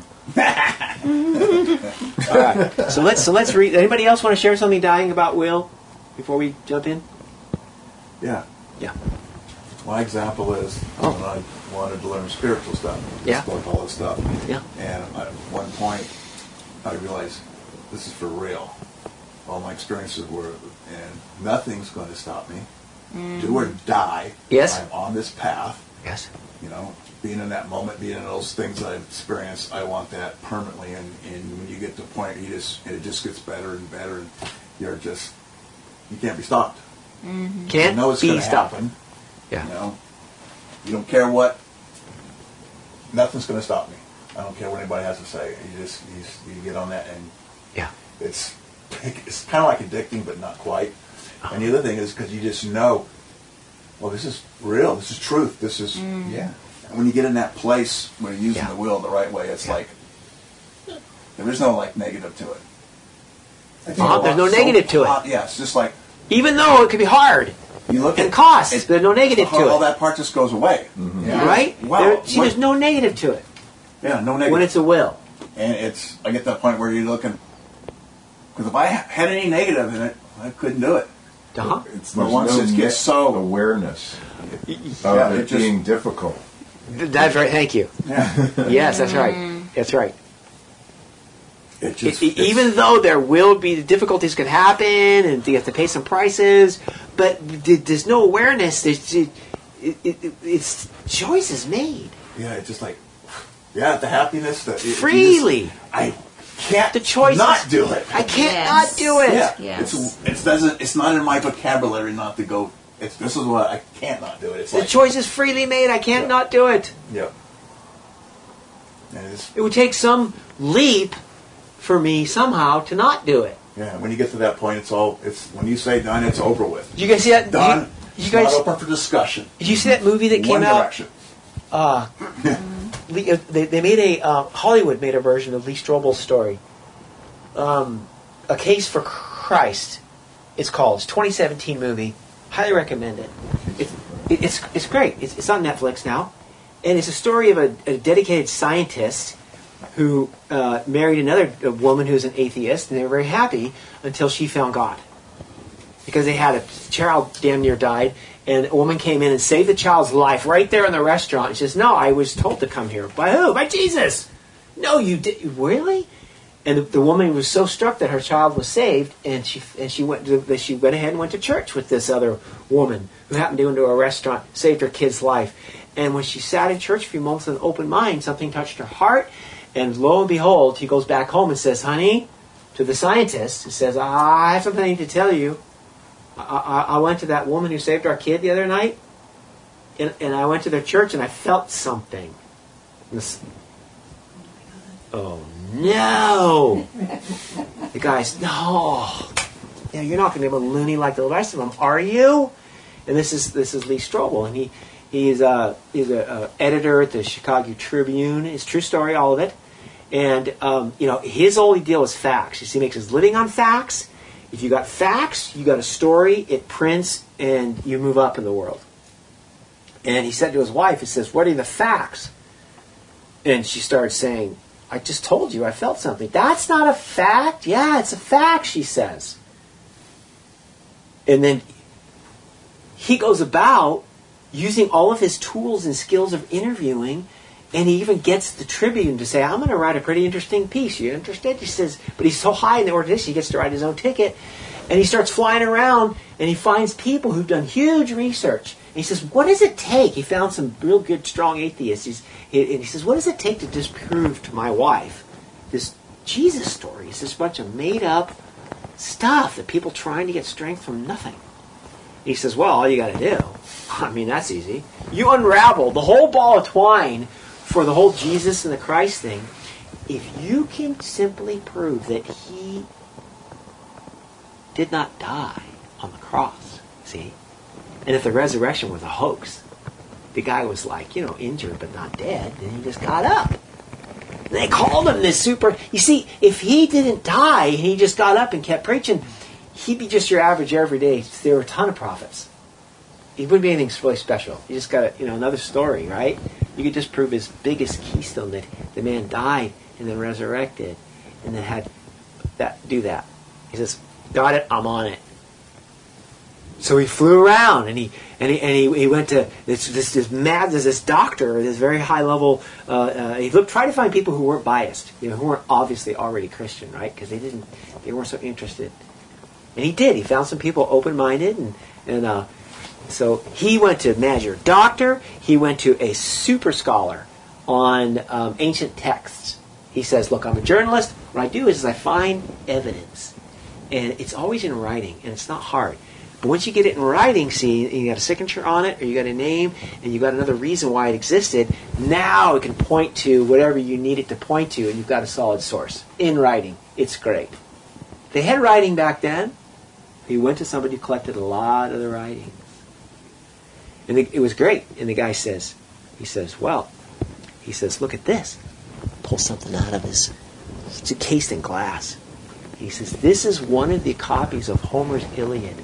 All right. So let's so let's read. Anybody else want to share something dying about will before we jump in? Yeah. Yeah. My example is Oh. when I wanted to learn spiritual stuff, Yeah. explore all this stuff. Yeah. And at one point, I realized this is for real. All my experiences were, and nothing's going to stop me. Do or die. Yes. I'm on this path. Yes. You know, being in that moment, being in those things that I've experienced, I want that permanently. And, and when you get to a point, you just it just gets better and better, and you're just you can't be stopped. Can't you know it's be going to stopped. happen. Yeah. You know, you don't care what. Nothing's going to stop me. I don't care what anybody has to say. You just you, just, you get on that, and Yeah. it's it's kind of like addicting, but not quite. And the other thing is because you just know, well, this is real. This is truth. This is Yeah. And when you get in that place where you're using Yeah. the will the right way, it's Yeah. like there is no like negative to it. I think Uh-huh, a there's lot- no negative to it. lot- Yeah, it's just like Even though it could be hard you look and at cost, it, there's no negative to all it. that part just goes away. Yeah. Right? Wow. There, see, what- there's no negative to it yeah, no negative. when it's a will. And it's, I get to that point where you're looking, because if I ha- had any negative in it, I couldn't do it. Uh-huh. It's, But there's once no it gets net so- awareness of Yeah, it, it just- being difficult. That's right. Thank you. Yeah. Yes, that's right. That's right. It just, E- e- it's- even though there will be difficulties could happen and you have to pay some prices, but th- there's no awareness. There's, it, it, it, it's choices made. Yeah, it's just like, yeah, the happiness that it, freely. Just, I can't the choices, not do it. I can't Yes. not do it. Yeah, Yes. it's it doesn't. It's not in my vocabulary not to go. It's this is what I can't not do it. It's The like choice is freely made. I can't Yeah. not do it. yeah. And it's, It would take some leap for me somehow to not do it. yeah, when you get to that point, it's all. It's when you say done, it's over with. Did you guys see that? Done. Did you, It's you guys? not open for discussion. Did you see that movie that One came out? direction. Uh, Lee- uh, they, they made a uh, Hollywood made a version of Lee Strobel's story, um, A Case for Christ. It's called. It's a twenty seventeen movie. Highly recommend it. It's it, it's it's great. It's, it's on Netflix now, and it's a story of a, a dedicated scientist who uh, married another a woman who's an atheist, and they were very happy until she found God, because they had a child damn near died. And a woman came in and saved the child's life right there in the restaurant. And she says, "No, I was told to come here. By who? By Jesus." "No, you did. Really?" And the, the woman was so struck that her child was saved, and she and she went to, she went ahead and went to church with this other woman who happened to go into a restaurant, saved her kid's life. And when she sat in church a few moments with an open mind, something touched her heart. And lo and behold, he goes back home and says, "Honey," to the scientist, and says, "I have something I need to tell you. I, I, I went to that woman who saved our kid the other night, and, and I went to their church, and I felt something." And this, oh, no. The guy's, "No. Yeah, you're not going to be a loony like the rest of them, are you?" And this is this is Lee Strobel, and he he's a he's a, a editor at the Chicago Tribune. It's a true story, all of it. And um, you know, his only deal is facts. You see, he makes his living on facts. If you got facts, you got a story, it prints, and you move up in the world. And he said to his wife, he says, "What are the facts?" And she started saying, "I just told you, I felt something." "That's not a fact." "Yeah, it's a fact," she says. And then he goes about using all of his tools and skills of interviewing, and he even gets the Tribune to say, "I'm going to write a pretty interesting piece. You interested?" He says, but he's so high in the organization, he gets to write his own ticket. And he starts flying around, and he finds people who've done huge research. And he says, "What does it take?" He found some real good, strong atheists. He's, he, and he says, "What does it take to disprove to my wife this Jesus story? It's this bunch of made-up stuff that people trying to get strength from nothing." And he says, "Well, all you got to do, I mean, that's easy. You unravel the whole ball of twine for the whole Jesus and the Christ thing. If you can simply prove that he did not die on the cross, see, and if the resurrection was a hoax, the guy was like, you know, injured but not dead, then he just got up. And they called him this super, you see, if he didn't die and he just got up and kept preaching, he'd be just your average everyday. There were a ton of prophets. He wouldn't be anything really special. You just got, a, you know, another story, right? You could just prove his biggest keystone, that the man died and then resurrected and then had that do that. He says, "Got it, I'm on it." So he flew around, and he and he and he, he went to this this this mad there's this doctor, this very high level. Uh, uh, he looked tried to find people who weren't biased, you know, who weren't obviously already Christian, right? Because they didn't, they weren't so interested. And he did. He found some people open minded, and and uh, so he went to major doctor. He went to a super scholar on um, ancient texts. He says, "Look, I'm a journalist. What I do is, is I find evidence, and it's always in writing, and it's not hard. But once you get it in writing, see, you got a signature on it, or you got a name, and you got another reason why it existed. Now it can point to whatever you need it to point to, and you've got a solid source in writing. It's great." They had writing back then. He went to somebody who collected a lot of the writing, and it was great. And the guy says, he says, "Well," he says, "look at this." Pull something out of his, it's encased in glass. He says, "This is one of the copies of Homer's Iliad."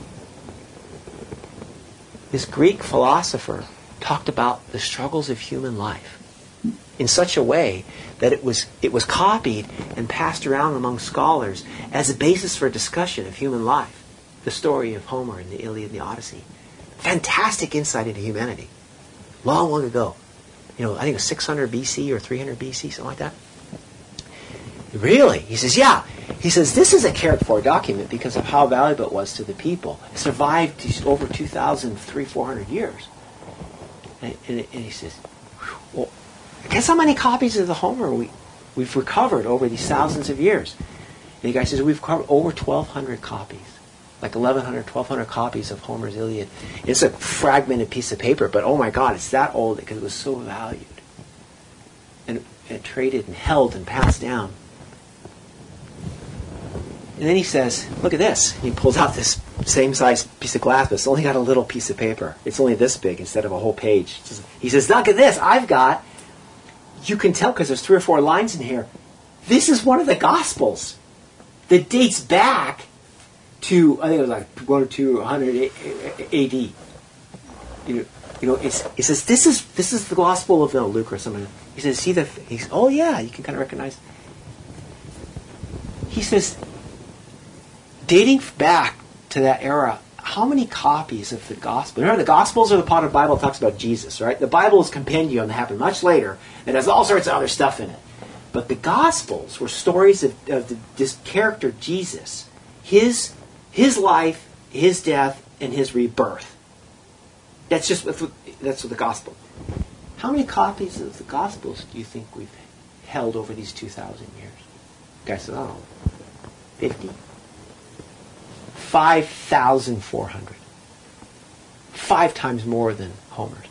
This Greek philosopher talked about the struggles of human life in such a way that it was it was copied and passed around among scholars as a basis for a discussion of human life. The story of Homer and the Iliad and the Odyssey. Fantastic insight into humanity. Long, long ago. You know, I think it was six hundred B C or three hundred B C, something like that. Really? He says, yeah. He says, this is a cared for document because of how valuable it was to the people. It survived over two thousand, three hundred, four hundred years. And, and, and he says, well, guess how many copies of the Homer we, we've recovered over these thousands of years? And the guy says, we've recovered over twelve hundred copies. Like eleven hundred, twelve hundred copies of Homer's Iliad. It's a fragmented piece of paper, but oh my God, it's that old because it was so valued. And, and traded and held and passed down. And then he says, look at this. He pulls out this same size piece of glass, but it's only got a little piece of paper. It's only this big instead of a whole page. He says, look at this. I've got, you can tell because there's three or four lines in here. This is one of the Gospels that dates back to, I think it was like one or two hundred A D. You know, you know it's, it says, this is this is the Gospel of no, Luke or something. He says, see the, he's, oh yeah, you can kind of recognize. He says, dating back to that era, how many copies of the Gospel? Remember, the Gospels are the part of the Bible that talks about Jesus, right? The Bible is compendium that happened much later that has all sorts of other stuff in it. But the Gospels were stories of, of the, this character Jesus, his his life, his death, and his rebirth. That's just that's what, that's what the Gospel. How many copies of the Gospels do you think we've held over these two thousand years? The guy said, I don't know, fifty. Five thousand four hundred. Five times more than Homer's.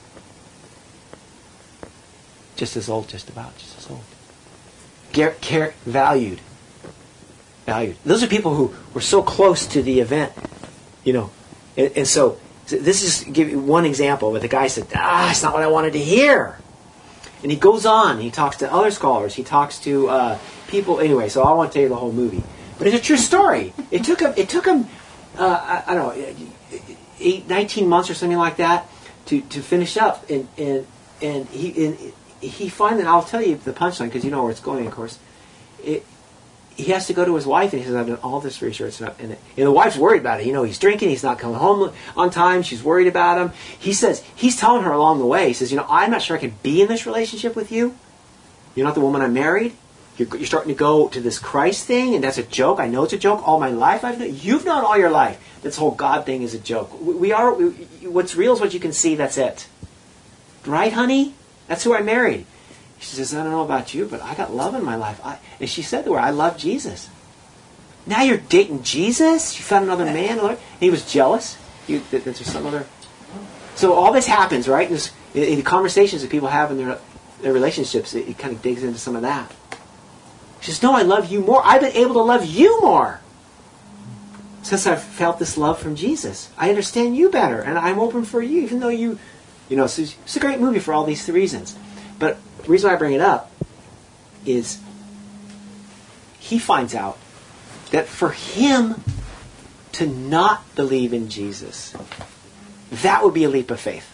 Just as old, just about, just as old. Care, care, valued. Valued. Those are people who were so close to the event, you know. And, and so, this is give you one example, but the guy said, ah, it's not what I wanted to hear. And he goes on, he talks to other scholars, he talks to uh, people, anyway, so I won't tell you the whole movie. But it's a true story. It took him, it took him uh, I, I don't know, eight, nineteen months or something like that to, to finish up. And, and, and he... And, he finally, I'll tell you the punchline because you know where it's going, of course. It, he has to go to his wife and he says, I've done all this research. And, and, and the wife's worried about it. You know, he's drinking, he's not coming home on time, she's worried about him. He says, he's telling her along the way, he says, you know, I'm not sure I can be in this relationship with you. You're not the woman I married. You're, you're starting to go to this Christ thing, and that's a joke. I know it's a joke. All my life I've known. You've known all your life. This whole God thing is a joke. We, we are, we, what's real is what you can see, that's it. Right, honey? That's who I married. She says, I don't know about you, but I got love in my life. I, and she said to her, I love Jesus. Now you're dating Jesus? You found another man? And he was jealous. You, that, that there's some other... So all this happens, right? This, in, in the conversations that people have in their, their relationships, it, it kind of digs into some of that. She says, no, I love you more. I've been able to love you more since I've felt this love from Jesus. I understand you better, and I'm open for you, even though you... You know, so it's a great movie for all these reasons. But the reason I bring it up is he finds out that for him to not believe in Jesus, that would be a leap of faith.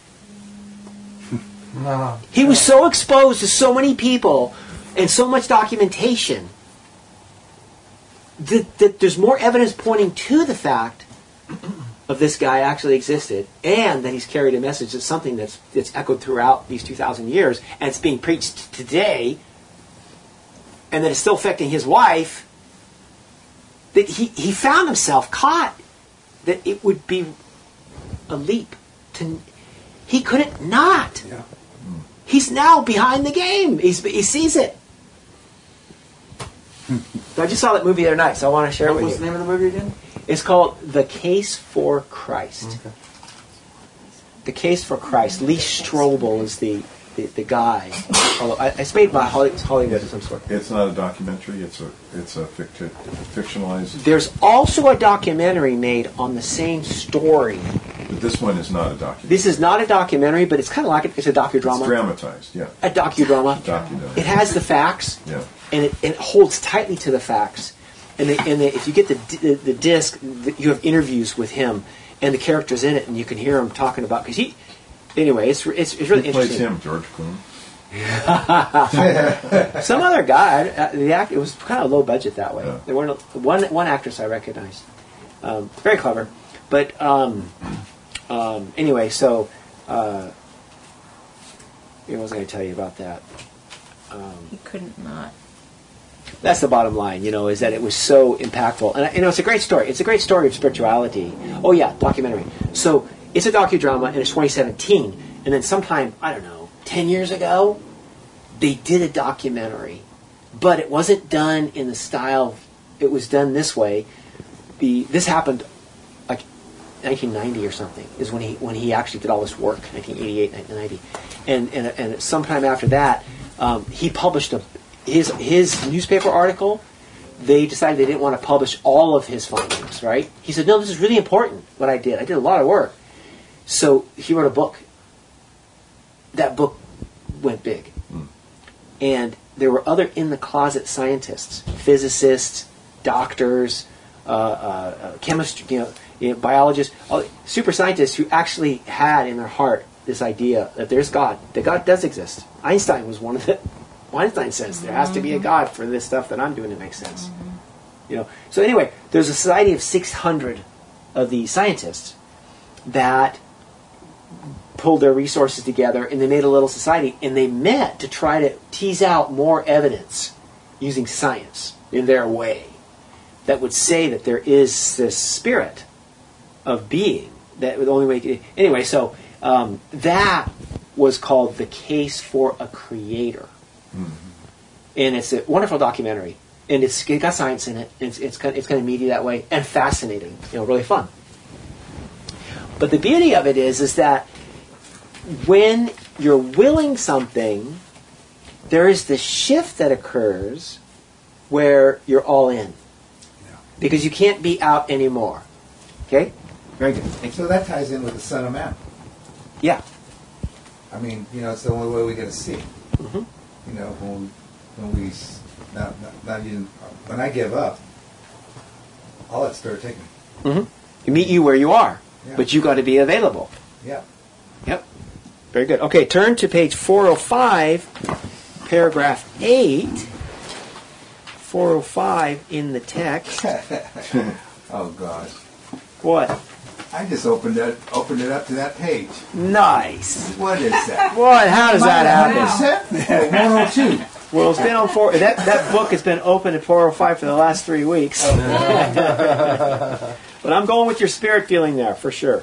No. He was so exposed to so many people and so much documentation that, that there's more evidence pointing to the fact of this guy actually existed, and that he's carried a message that's something that's that's echoed throughout these two thousand years, and it's being preached today, and that it's still affecting his wife, that he, he found himself caught, that it would be a leap to... He couldn't not. Yeah. He's now behind the game. He's, he sees it. So I just saw that movie the other night, so I want to share What it with was you. the name of the movie again? It's called The Case for Christ. Okay. The Case for Christ. Lee Strobel is the, the, the guy. Although I, it's made by Holly- Hollywood of some sort. It's not a documentary. It's a it's a ficti- fictionalized. There's also a documentary made on the same story. But this one is not a documentary. This is not a documentary, but it's kind of like it. It's a It's docudrama. dramatized. Yeah. A docudrama. Docudrama. It has the facts, Yeah. and it, it holds tightly to the facts. And, the, and the, if you get the, the the disc, the, you have interviews with him and the characters in it, and you can hear him talking about because he. Anyway, it's it's, it's really Who plays interesting. him? George Clooney. Some other guy. Uh, the act it was kind of low budget that way. Yeah. There weren't one one actress I recognized. Um, very clever, but um, um, anyway, so uh, what was I going to tell you about that? Um, He couldn't not. That's the bottom line, you know, is that it was so impactful. And, you know, it's a great story. It's a great story of spirituality. Oh, yeah, documentary. So it's a docudrama, and it's twenty seventeen. And then sometime, I don't know, ten years ago, they did a documentary. But it wasn't done in the style, it was done this way. The This happened like nineteen ninety or something, is when he when he actually did all this work, nineteen eighty-eight, nineteen ninety. And, and, and sometime after that, um, he published a, his, his newspaper article. They decided they didn't want to publish all of his findings, right? He said, no, this is really important, what I did. I did a lot of work. So he wrote a book. That book went big. Mm. And there were other in-the-closet scientists, physicists, doctors, uh, uh, chemists, you know, you know, biologists, all, super scientists who actually had in their heart this idea that there's God, that God does exist. Einstein was one of the... Einstein says there has to be a God for this stuff that I'm doing to make sense. Mm-hmm. You know. So anyway, there's a society of six hundred of these scientists that pulled their resources together, and they made a little society, and they met to try to tease out more evidence using science in their way that would say that there is this spirit of being that would only make anyway. So um, that was called The Case for a Creator. Mm-hmm. And it's a wonderful documentary, and it's it got science in it. It's it's kind of, it's kind of meaty that way, and fascinating. You know, really fun. But the beauty of it is, is that when you're willing something, there is this shift that occurs where you're all in, yeah. Because you can't be out anymore. Okay, very good. Thank you. So that ties in with the Son of Man. Yeah. I mean, you know, it's the only way we get to see. Mm-hmm. You know, when we, when we not, not, not even, when I give up, I'll let Spirit take me. Mm-hmm. You meet you where you are, yeah. But you got to be available. Yeah. Yep. Very good. Okay, turn to page four oh five, paragraph eight. four oh five in the text. Oh gosh. What? I just opened it opened it up to that page. Nice. What is that? What? How does that happen? Wow. one oh two. Well, it's been on four. That that book has been open at four oh five for the last three weeks. But I'm going with your spirit feeling there for sure.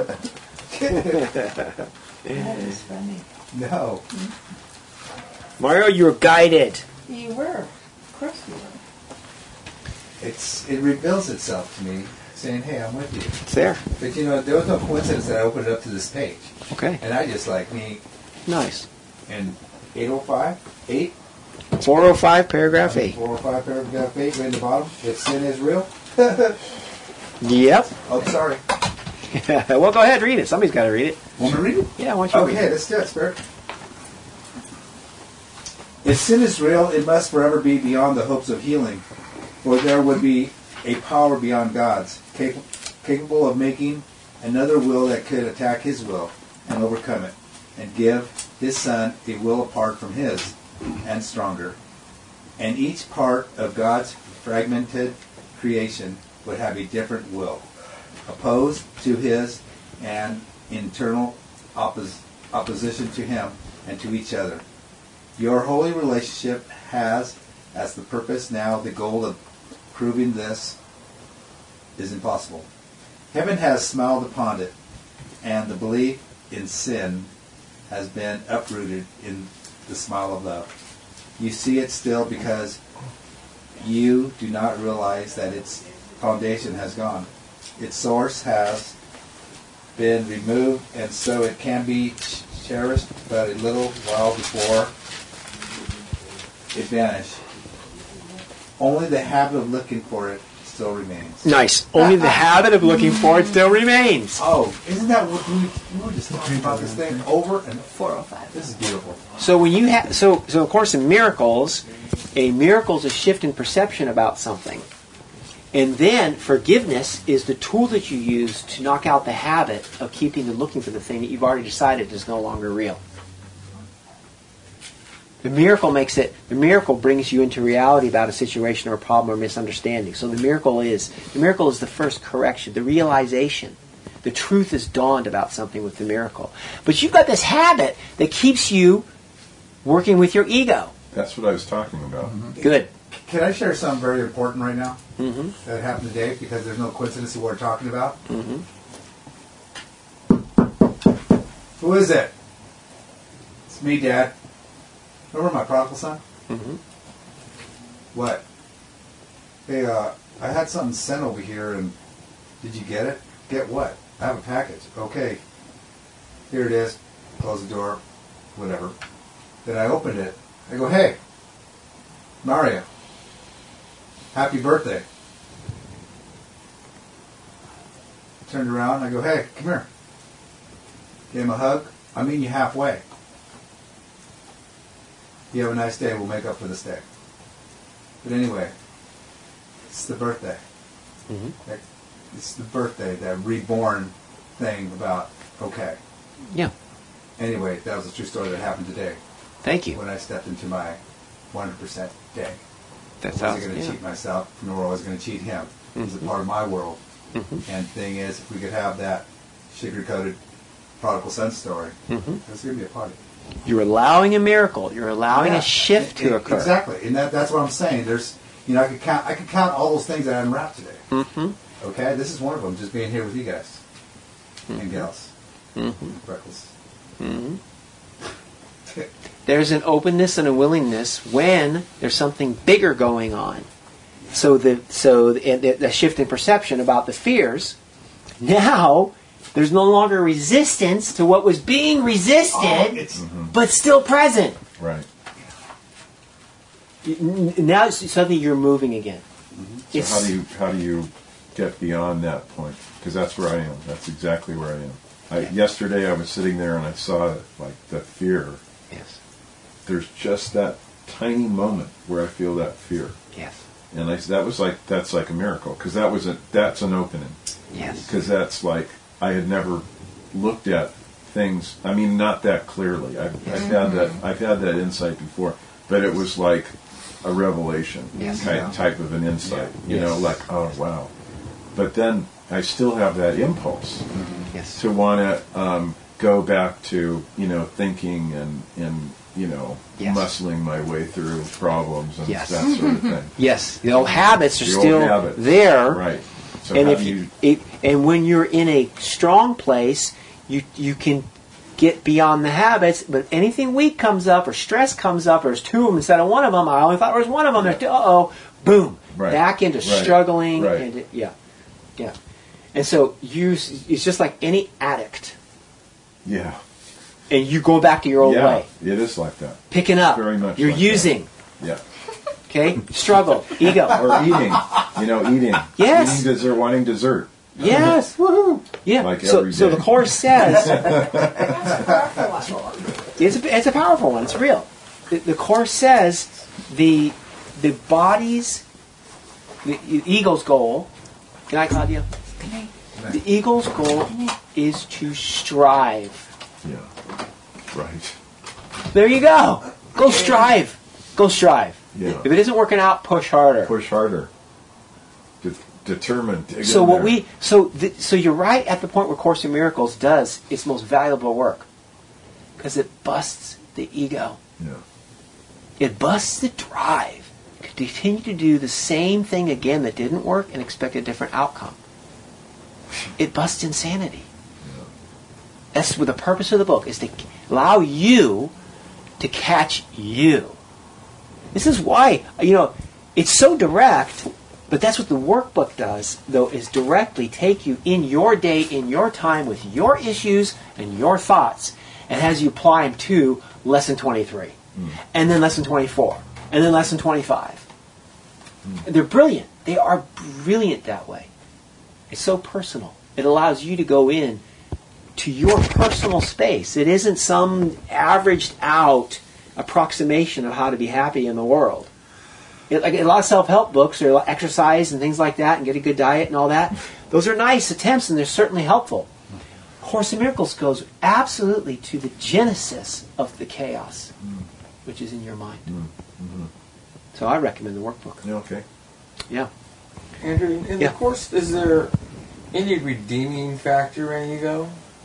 That is funny. No. Mario, you were guided. You were. Of course you were. It's it reveals itself to me, saying, "Hey, I'm with you." It's there. But you know, there was no coincidence that I opened it up to this page. Okay. And I just like me. Nice. And eight oh five, eight. four oh five, paragraph eight. four oh five, paragraph eight, right in the bottom. If sin is real. Yep. Oh, sorry. Well, go ahead, read it. Somebody's got to read it. Want me to read it? Yeah, why don't you Okay, read it? let's do it, Spirit. If sin is real, it must forever be beyond the hopes of healing, for there would be a power beyond God's, cap- capable of making another will that could attack His will and overcome it, and give His Son a will apart from His, and stronger. And each part of God's fragmented creation would have a different will, opposed to His and internal oppos- opposition to Him and to each other. Your holy relationship has as the purpose now the goal of proving this is impossible. Heaven has smiled upon it, and the belief in sin has been uprooted in the smile of love. You see it still because you do not realize that its foundation has gone. Its source has been removed, and so it can be cherished but a little while before it vanished. Only the habit of looking for it still remains. Nice. Only the habit of looking for it still remains. Oh, isn't that what we, we were just talking about this thing over and four oh five. This is beautiful. So when you have, so so of course in miracles, a miracle is a shift in perception about something, and then forgiveness is the tool that you use to knock out the habit of keeping and looking for the thing that you've already decided is no longer real. The miracle makes it, the miracle brings you into reality about a situation or a problem or misunderstanding. So the miracle is, the miracle is the first correction, the realization. The truth is dawned about something with the miracle. But you've got this habit that keeps you working with your ego. That's what I was talking about. Mm-hmm. Good. Can I share something very important right now Mm-hmm. that happened today because there's no coincidence of what we're talking about? Mm-hmm. Who is it? It's me, Dad. Remember my prodigal son? Mm-hmm. What? Hey, uh, I had something sent over here, and did you get it? Get what? I have a package. Okay. Here it is. Close the door. Whatever. Then I opened it. I go, hey, Mario, happy birthday. Turned around, I go, hey, come here. Gave him a hug. I mean you halfway. You have a nice day. We'll make up for this day. But anyway, it's the birthday. Mm-hmm. It's the birthday, that reborn thing about, okay. Yeah. Anyway, that was a true story that happened today. Thank you. When I stepped into my one hundred percent day. That's I wasn't going to yeah. cheat myself, nor was I going to cheat him. It was a Mhm. part of my world. Mm-hmm. And the thing is, if we could have that sugar-coated prodigal son story, Mm-hmm. there's going to be a party. You're allowing a miracle. You're allowing Yeah. a shift to E- occur. Exactly, and that, that's what I'm saying. There's, you know, I could count. I could count all those things that I unwrapped today. Mm-hmm. Okay, this is one of them. Just being here with you guys Mm-hmm. and gals, Mm-hmm. freckles. Mm-hmm. There's an openness and a willingness when there's something bigger going on. So the so the, the, the shift in perception about the fears. Now there's no longer resistance to what was being resisted, Oh, it's but still present. Right. N- Now it's- suddenly you're moving again. So It's- how do you how do you get beyond that point? Because that's where I am. That's exactly where I am. I, yesterday I was sitting there and I saw like the fear. Yes. There's just that tiny moment where I feel that fear, Yes. and I, that was like that's like a miracle because that was a that's an opening. Yes. Because that's like I had never looked at things. I mean, not that clearly. I've, I've had that. I've had that insight before, but it was like a revelation Yes. type, Yeah. type of an insight. Yeah. You know, Yes. like oh wow. But then I still have that impulse Yes. to want to um, go back to you know thinking and and you know Yes. muscling my way through problems and Yes. that sort of thing. Yes. The old habits are The old still habits. there. Right. So and how if do you, you it, and when you're in a strong place, you you can get beyond the habits. But anything weak comes up, or stress comes up, or there's two of them instead of one of them. I only thought there was one of them. There's two. Uh oh, boom, Right. back into Right. struggling. Right. And yeah, yeah. And so you, it's just like any addict, yeah. and you go back to your old yeah, way, it is like that. picking up. Very much You're like that. using. Yeah. Okay, struggle, ego. Or eating. You know, eating. Yes. Eating dessert, wanting dessert. Yes, woohoo! Yeah. Like so, every so day. the course says That's a powerful one. it's a, it's a powerful one. It's real. The, the course says the the body's the, the eagle's goal. Good night, Claudia. The eagle's goal is to strive. Yeah. Right. There you go. Go strive. Go strive. Yeah. If it isn't working out, push harder. Push harder. De- determined. Dig So in what there. we so th- so you're right at the point where Course in Miracles does its most valuable work because it busts the ego. Yeah. It busts the drive to continue to do the same thing again that didn't work and expect a different outcome. It busts insanity. That's what the purpose of the book is, to allow you to catch you. This is why, you know, it's so direct, but that's what the workbook does, though, is directly take you in your day, in your time, with your issues and your thoughts, and has you apply them to lesson twenty-three, and then lesson twenty-four, and then lesson twenty-five. They're brilliant. They are brilliant that way. It's so personal. It allows you to go in to your personal space. It isn't some averaged out approximation of how to be happy in the world. It, like a lot of self-help books or exercise and things like that, and get a good diet and all that. Those are nice attempts, and they're certainly helpful. Course in Miracles goes absolutely to the genesis of the chaos, which is in your mind. So I recommend the workbook. Yeah, okay. Yeah. Andrew, in Yeah. the course, is there any redeeming factor in ego?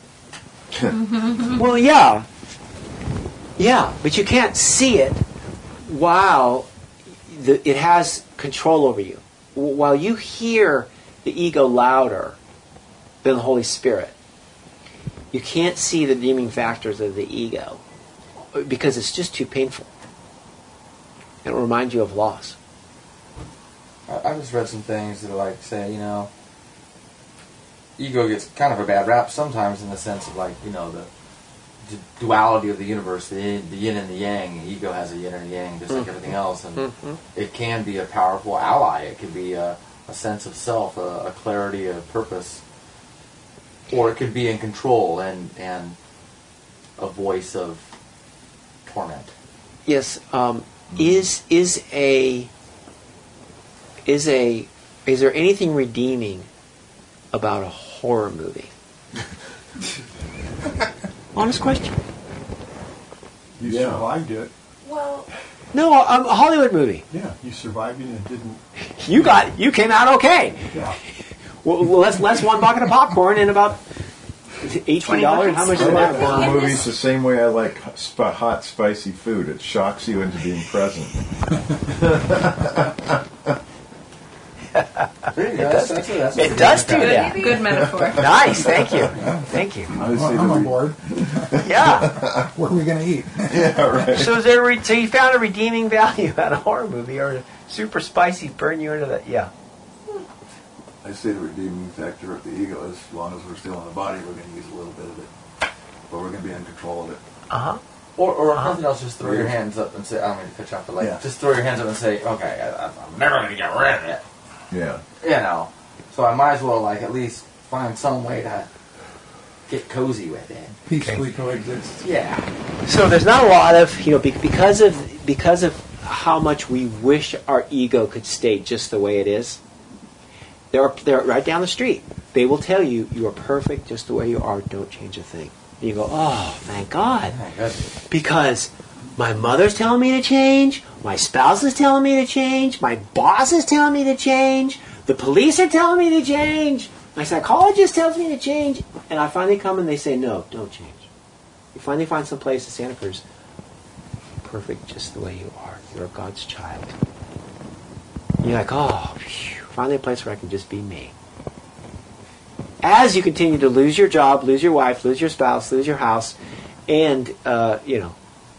Well, yeah. Yeah, but you can't see it while the, it has control over you. W- While you hear the ego louder than the Holy Spirit, You can't see the redeeming factors of the ego because it's just too painful. It'll remind you of loss. I, I just read some things that are like say, you know, ego gets kind of a bad rap sometimes in the sense of like, you know, the, the duality of the universe, the, the yin and the yang. The ego has a yin and a yang just like Mm-hmm. everything else, and Mm-hmm. it can be a powerful ally. It can be a, a sense of self, a, a clarity of purpose, or it could be in control and and a voice of torment. Yes. Um, is is a is a is there anything redeeming about a horror movie? Honest question. You Yeah. survived it. Well, No, a, a Hollywood movie. Yeah, you survived it and didn't. You got you came out okay. Yeah. Well, well let's let's one bucket of popcorn and about eighteen dollars. How much I is like that? horror In movies this- the same way I like sp- hot, spicy food. It shocks you into being present. There you go. That's, that's, that's It does do Good, that. good metaphor. Nice, thank you, thank you. I would say I'm the on re- board. Yeah. What are we going to eat? Yeah, right. So is there re- so you found a redeeming value out of a horror movie or a super spicy burn you into the yeah. I say the redeeming factor of the ego is as long as we're still in the body, we're going to use a little bit of it. But we're going to be in control of it. Uh huh. Or, or if nothing else, just throw your hands up and say, I don't mean to cut you off, but like, Yeah. just throw your hands up and say, okay, I, I'm never going to get rid of it. Yeah. You know. So I might as well, like, at least find some way to get cozy with it. Peacefully coexist. Yeah. So there's not a lot of you know be- because of because of how much we wish our ego could stay just the way it is. They're they're right down the street. They will tell you you are perfect just the way you are. Don't change a thing. And you go, oh, thank God, Oh, good. because my mother's telling me to change, my spouse is telling me to change, my boss is telling me to change, the police are telling me to change, my psychologist tells me to change, and I finally come and they say, no, don't change. You finally find some place in Santa Cruz, perfect just the way you are. You're God's child. And you're like, oh, phew, finally a place where I can just be me. As you continue to lose your job, lose your wife, lose your spouse, lose your house, and, uh, you know.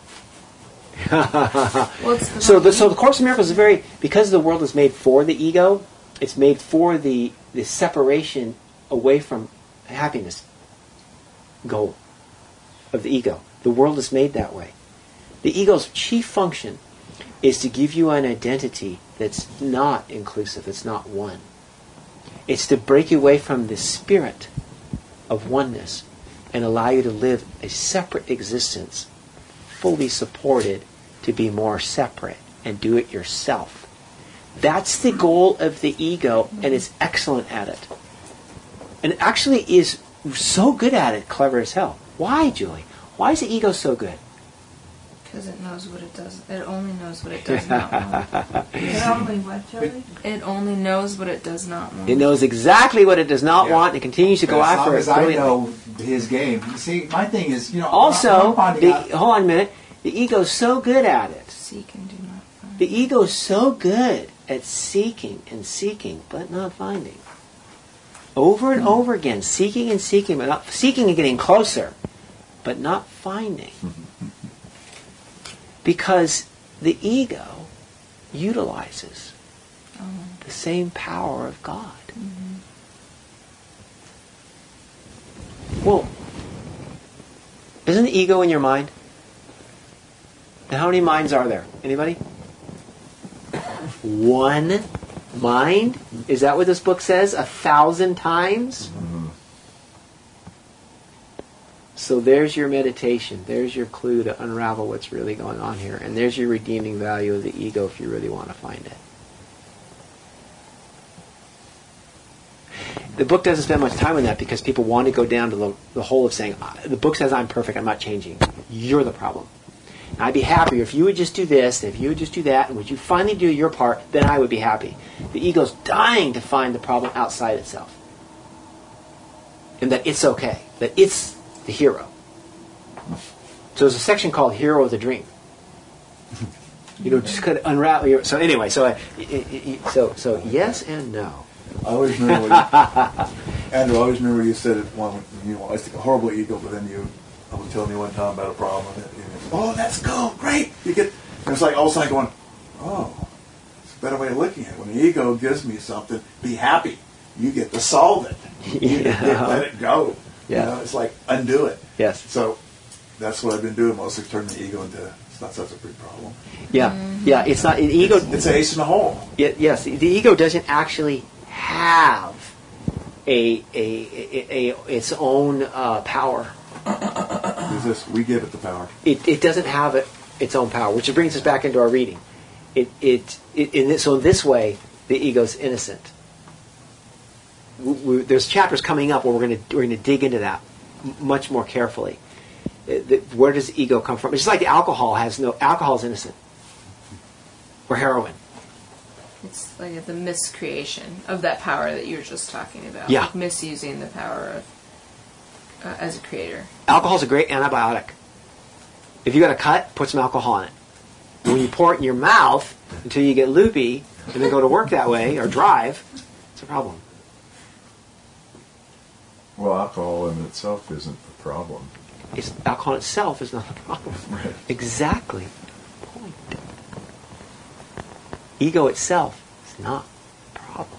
What's the so, the, so the Course in Miracles is very, because the world is made for the ego, it's made for the, the separation away from happiness goal of the ego. The world is made that way. The ego's chief function is to give you an identity that's not inclusive, it's not one. It's to break you away from the spirit of oneness and allow you to live a separate existence, fully supported to be more separate and do it yourself. That's the goal of the ego, and it's excellent at it. And actually is so good at it, clever as hell. Why, Julie? Why is the ego so good? Because it knows what it does. It only knows what it does not want. It only what, Julie? It only knows what it does not want. It knows exactly what it does not Yeah. want and continues to go as after long it as I brilliantly. know his game. You see, my thing is, you know, Also, I'm finding the, out- hold on a minute, the ego's so good at it. Seek and do not find. The ego's so good at seeking and seeking, but not finding. Over and over again, seeking and seeking, but not seeking and getting closer, but not finding. Because the ego utilizes Oh. the same power of God. Well, isn't the ego in your mind? And how many minds are there? Anybody? One mind? Is that what this book says? A thousand times? So there's your meditation. There's your clue to unravel what's really going on here. And there's your redeeming value of the ego if you really want to find it. The book doesn't spend much time on that because people want to go down to the, the hole of saying, the book says I'm perfect, I'm not changing. You're the problem. And I'd be happier if you would just do this, if you would just do that, and would you finally do your part, then I would be happy. The ego's dying to find the problem outside itself. And that it's okay. That it's the hero. So there's a section called Hero of the Dream. You know, just kind of unravel your... So anyway, so, uh, y- y- y- so, so yes and no. I always remember when, Andrew, I always remember you said it one, you know, I think a horrible ego, but then you, I was telling you one time about a problem, and you know, oh, that's cool, great. You get, and it's like all of a sudden going, oh, it's a better way of looking at it. When the ego gives me something, be happy. You get to solve it. You get to let it go. Yeah. You know, it's like undo it. Yes. So that's what I've been doing mostly, turning the ego into, it's not such a big problem. Yeah, yeah. It's not an ego. It's, it's an ace in the hole. Y- yes, the ego doesn't actually have a a, a, a its own uh, power. It's this, we give it the power. It it doesn't have it, its own power, which brings us back into our reading. It it, it in this, so in this way, the ego's innocent. We, we, there's chapters coming up where we're going to we're going to dig into that m- much more carefully. Uh, the, where does the ego come from? It's just like the alcohol has no alcohol is innocent, or heroin. It's like the miscreation of that power that you were just talking about. Yeah. Like misusing the power of uh, as a creator. Alcohol's a great antibiotic. If you got a cut, put some alcohol in it. And when you pour it in your mouth until you get loopy and then go to work that way or drive, it's a problem. Well, alcohol in itself isn't a problem. It's, alcohol itself is not a problem. Right. Exactly. Point. Ego itself is not a problem.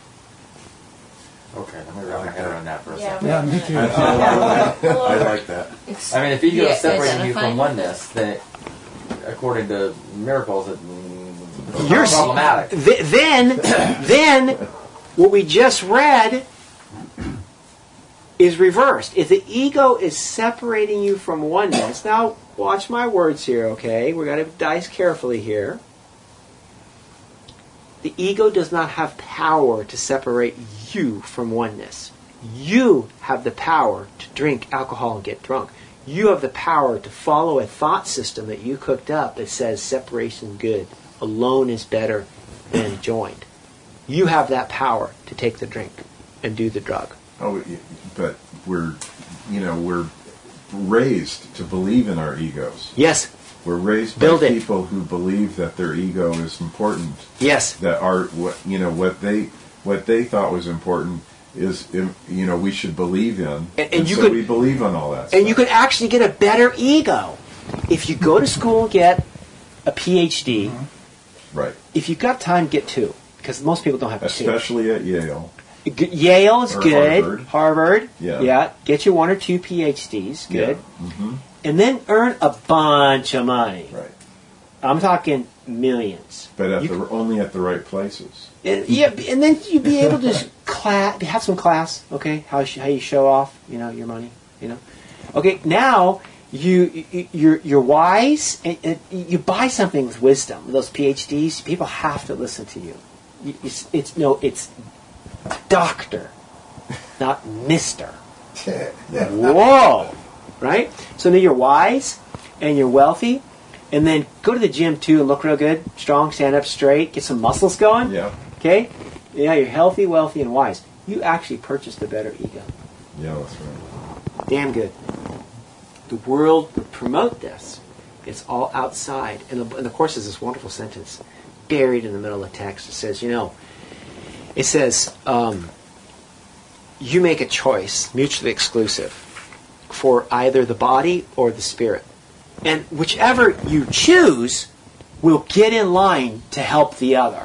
Okay, let me wrap my head around that for a Yeah, second. Yeah, me too. I like that. It's, I mean, if ego yeah, is separating you identifying from oneness, then it, according to miracles, it, it's You're not problematic. Th- then, then, what we just read is reversed. If the ego is separating you from oneness, now watch my words here, okay? We're going to dice carefully here. The ego does not have power to separate you from oneness. You have the power to drink alcohol and get drunk. You have the power to follow a thought system that you cooked up that says separation good. Alone is better than joined. You have that power to take the drink and do the drug. Oh, y- but we're, you know, we're raised to believe in our egos. Yes, We're raised Build by it. people who believe that their ego is important. yes. That are what you know what they what they thought was important is im- you know we should believe in, And- and you so could- we believe in all that. And stuff. you could actually get a better ego if you go to school and get a P H D. right, If you've got time, get two, because most people don't have two. especially at Yale. G- Yale is Or good. Harvard. Harvard. Yeah. Get you one or two P H Ds. Good. Yeah. hmm And then earn a bunch of money. Right, I'm talking millions. but at You the only at the right places. And, yeah, and then you'd be able to class, have some class, okay? How sh- how you show off, you know, your money, you know. Okay, now you, you you're you're wise, and, and you buy something with wisdom. Those P H Ds, people have to listen to you. You- It's, it's no, it's doctor, not Mister. Whoa, right? So now you're wise and you're wealthy, and then go to the gym too and look real good, strong, stand up straight, get some muscles going. Yeah, Okay? Yeah, you're healthy, wealthy, and wise. You actually purchased a better ego. yeah, that's right. Damn good. The world would promote this. It's all outside. And the, and the Course has this wonderful sentence buried in the middle of the text. It says, you know, it says, um, you make a choice, mutually exclusive, for either the body or the spirit. And whichever you choose will get in line to help the other.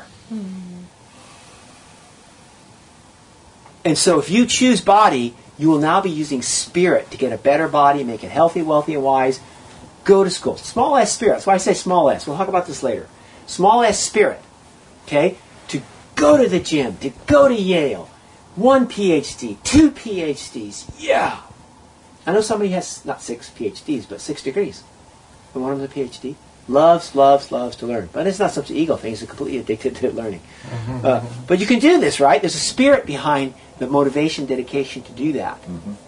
And so if you choose body, you will now be using spirit to get a better body, make it healthy, wealthy, and wise. Go to school. Small s spirit. That's why I say small s. We'll talk about this later. Small s spirit. Okay? To go to the gym, to go to Yale. One P H D, two P H Ds. Yeah. I know somebody has not six P H Ds, but six degrees. And one of them's a P H D. Loves, loves, loves to learn. But it's not such an ego thing. He's completely addicted to learning. Uh, but you can do this, right? There's a spirit behind the motivation, dedication to do that.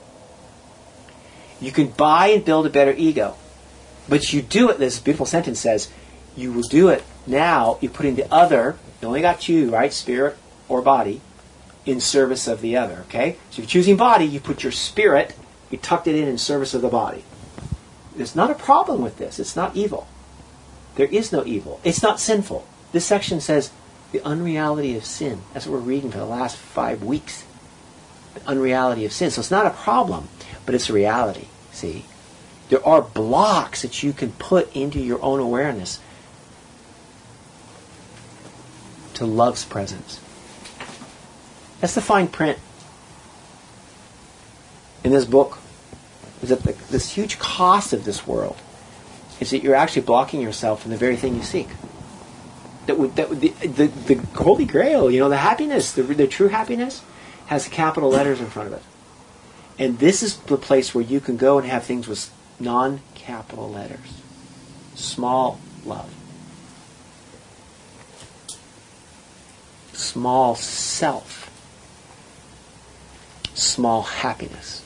You can buy and build a better ego. But you do it, this beautiful sentence says, you will do it now, you're putting the other, you only got you, right, spirit or body, in service of the other, okay? So if you're choosing body, you put your spirit, you tucked it in in service of the body. There's not a problem with this. It's not evil. There is no evil. It's not sinful. This section says the unreality of sin. That's what we're reading for the last five weeks. unreality of sin. So it's not a problem, but it's a reality, see? There are blocks that you can put into your own awareness to love's presence. That's the fine print in this book. Is that the, this huge cost of this world is that you're actually blocking yourself from the very thing you seek. That would, that would the, the, the Holy Grail, you know, the happiness, the, the true happiness, has capital letters in front of it. And this is the place where you can go and have things with non-capital letters. Small love. Small self. Small happiness.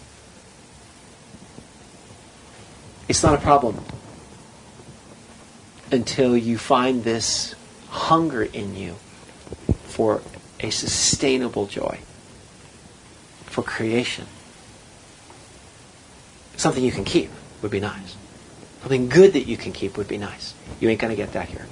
It's not a problem until you find this hunger in you for a sustainable joy, for creation. Something you can keep would be nice. Something good that you can keep would be nice. You ain't going to get that here.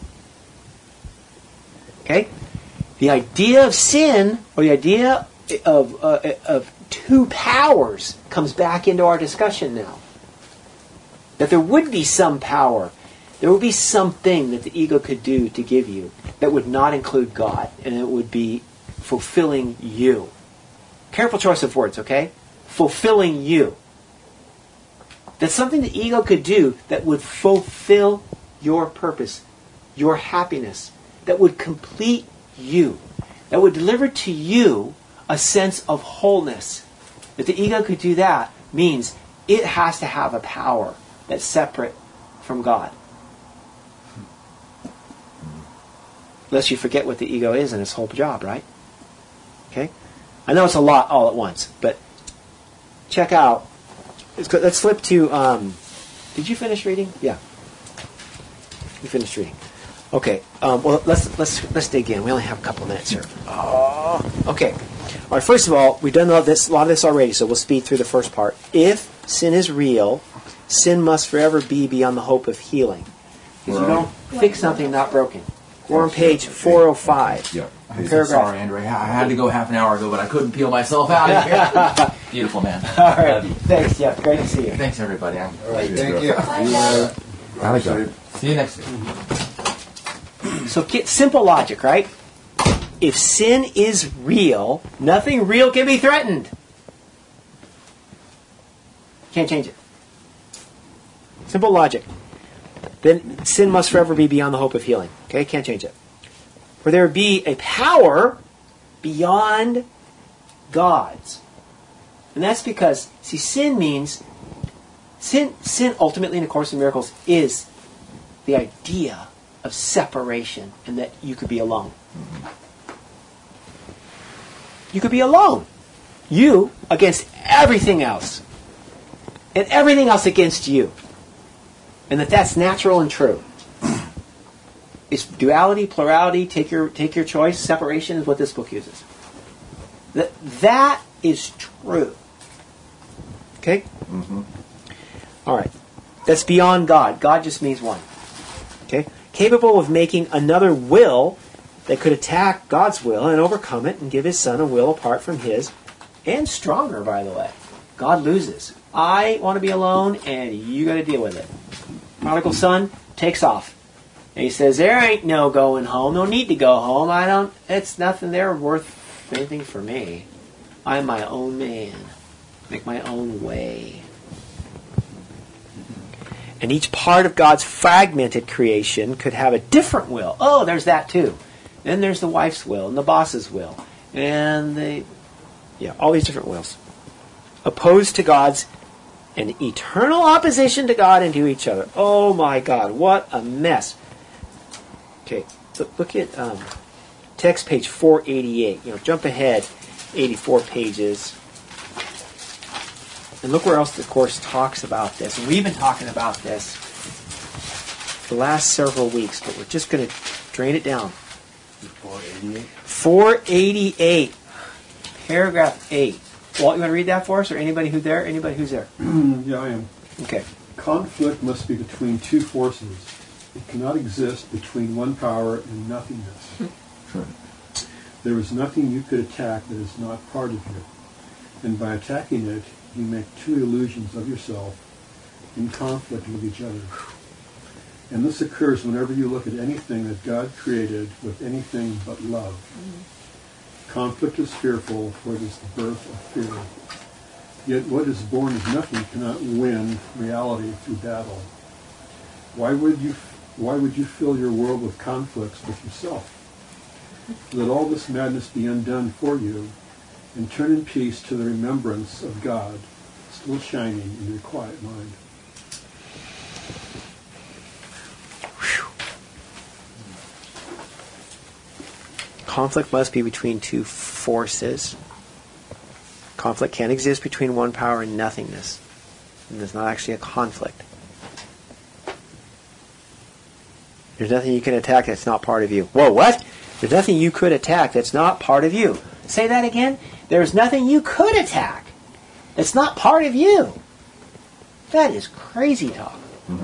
Okay? The idea of sin, or the idea of, uh, of two powers, comes back into our discussion now. That there would be some power, there would be something that the ego could do to give you that would not include God, and it would be fulfilling you. Careful choice of words, okay? Fulfilling you. That's something the ego could do that would fulfill your purpose, your happiness, that would complete you, that would deliver to you a sense of wholeness. If the ego could do that, means it has to have a power that's separate from God. Lest you forget what the ego is and its whole job, right? Okay? I know it's a lot all at once, but check out. Let's, go, let's flip to... Um, did you finish reading? Yeah. You finished reading. Okay. Um, well, let's let's let's dig in. We only have a couple of minutes here. Oh, okay. All right. First of all, we've done a lot of this, a lot of this already, so we'll speed through the first part. If sin is real, sin must forever be beyond the hope of healing. Because you don't fix something not broken. We're on page four oh five. Yeah. Paragraph. Sorry, Andre. I had to go half an hour ago, but I couldn't peel myself out of here. Beautiful, man. All right. Thanks, Jeff. Great to see you. Thanks, everybody. I'm All right, thank you. Uh, See you next week. So get simple logic, right? If sin is real, nothing real can be threatened. Can't change it. Simple logic. Then sin must forever be beyond the hope of healing. Okay, can't change it. For there be a power beyond God's. And that's because, see, sin means, sin, sin ultimately in A Course in Miracles is the idea of separation and that you could be alone. You could be alone. You against everything else. And everything else against you. And that that's natural and true. It's duality, plurality, take your take your choice, separation is what this book uses. That that is true. Okay? mm-hmm. All right. That's beyond God. God just means one. Okay? Capable of making another will that could attack God's will and overcome it and give his son a will apart from his, and stronger, by the way. God loses. I want to be alone, and you got to deal with it. Prodigal son takes off. And he says, there ain't no going home. No need to go home. I don't, it's nothing there worth anything for me. I'm my own man. Make my own way. And each part of God's fragmented creation could have a different will. Oh, there's that too. Then there's the wife's will and the boss's will. And the, yeah, all these different wills. Opposed to God's, an eternal opposition to God and to each other. Oh my God, what a mess. Okay, look, look at um, text page four eighty-eight. You know, jump ahead eighty-four pages. And look where else the Course talks about this. And we've been talking about this for the last several weeks, but we're just going to drain it down. four eighty-eight. four eighty-eight, paragraph eight. Walt, you want to read that for us, or anybody who's there? Anybody who's there? Yeah, I am. Okay. Conflict must be between two forces. It cannot exist between one power and nothingness. There is nothing you could attack that is not part of you. And by attacking it, you make two illusions of yourself in conflict with each other. And this occurs whenever you look at anything that God created with anything but love. Mm-hmm. Conflict is fearful, for it is the birth of fear. Yet what is born of nothing cannot win reality through battle. Why would you why would you fill your world with conflicts with yourself? Let all this madness be undone for you, and turn in peace to the remembrance of God, still shining in your quiet mind. Conflict must be between two forces. Conflict can't exist between one power and nothingness. And there's not actually a conflict. There's nothing you can attack that's not part of you. Whoa, what? There's nothing you could attack that's not part of you. Say that again. There's nothing you could attack that's not part of you. That is crazy talk. Mm-hmm.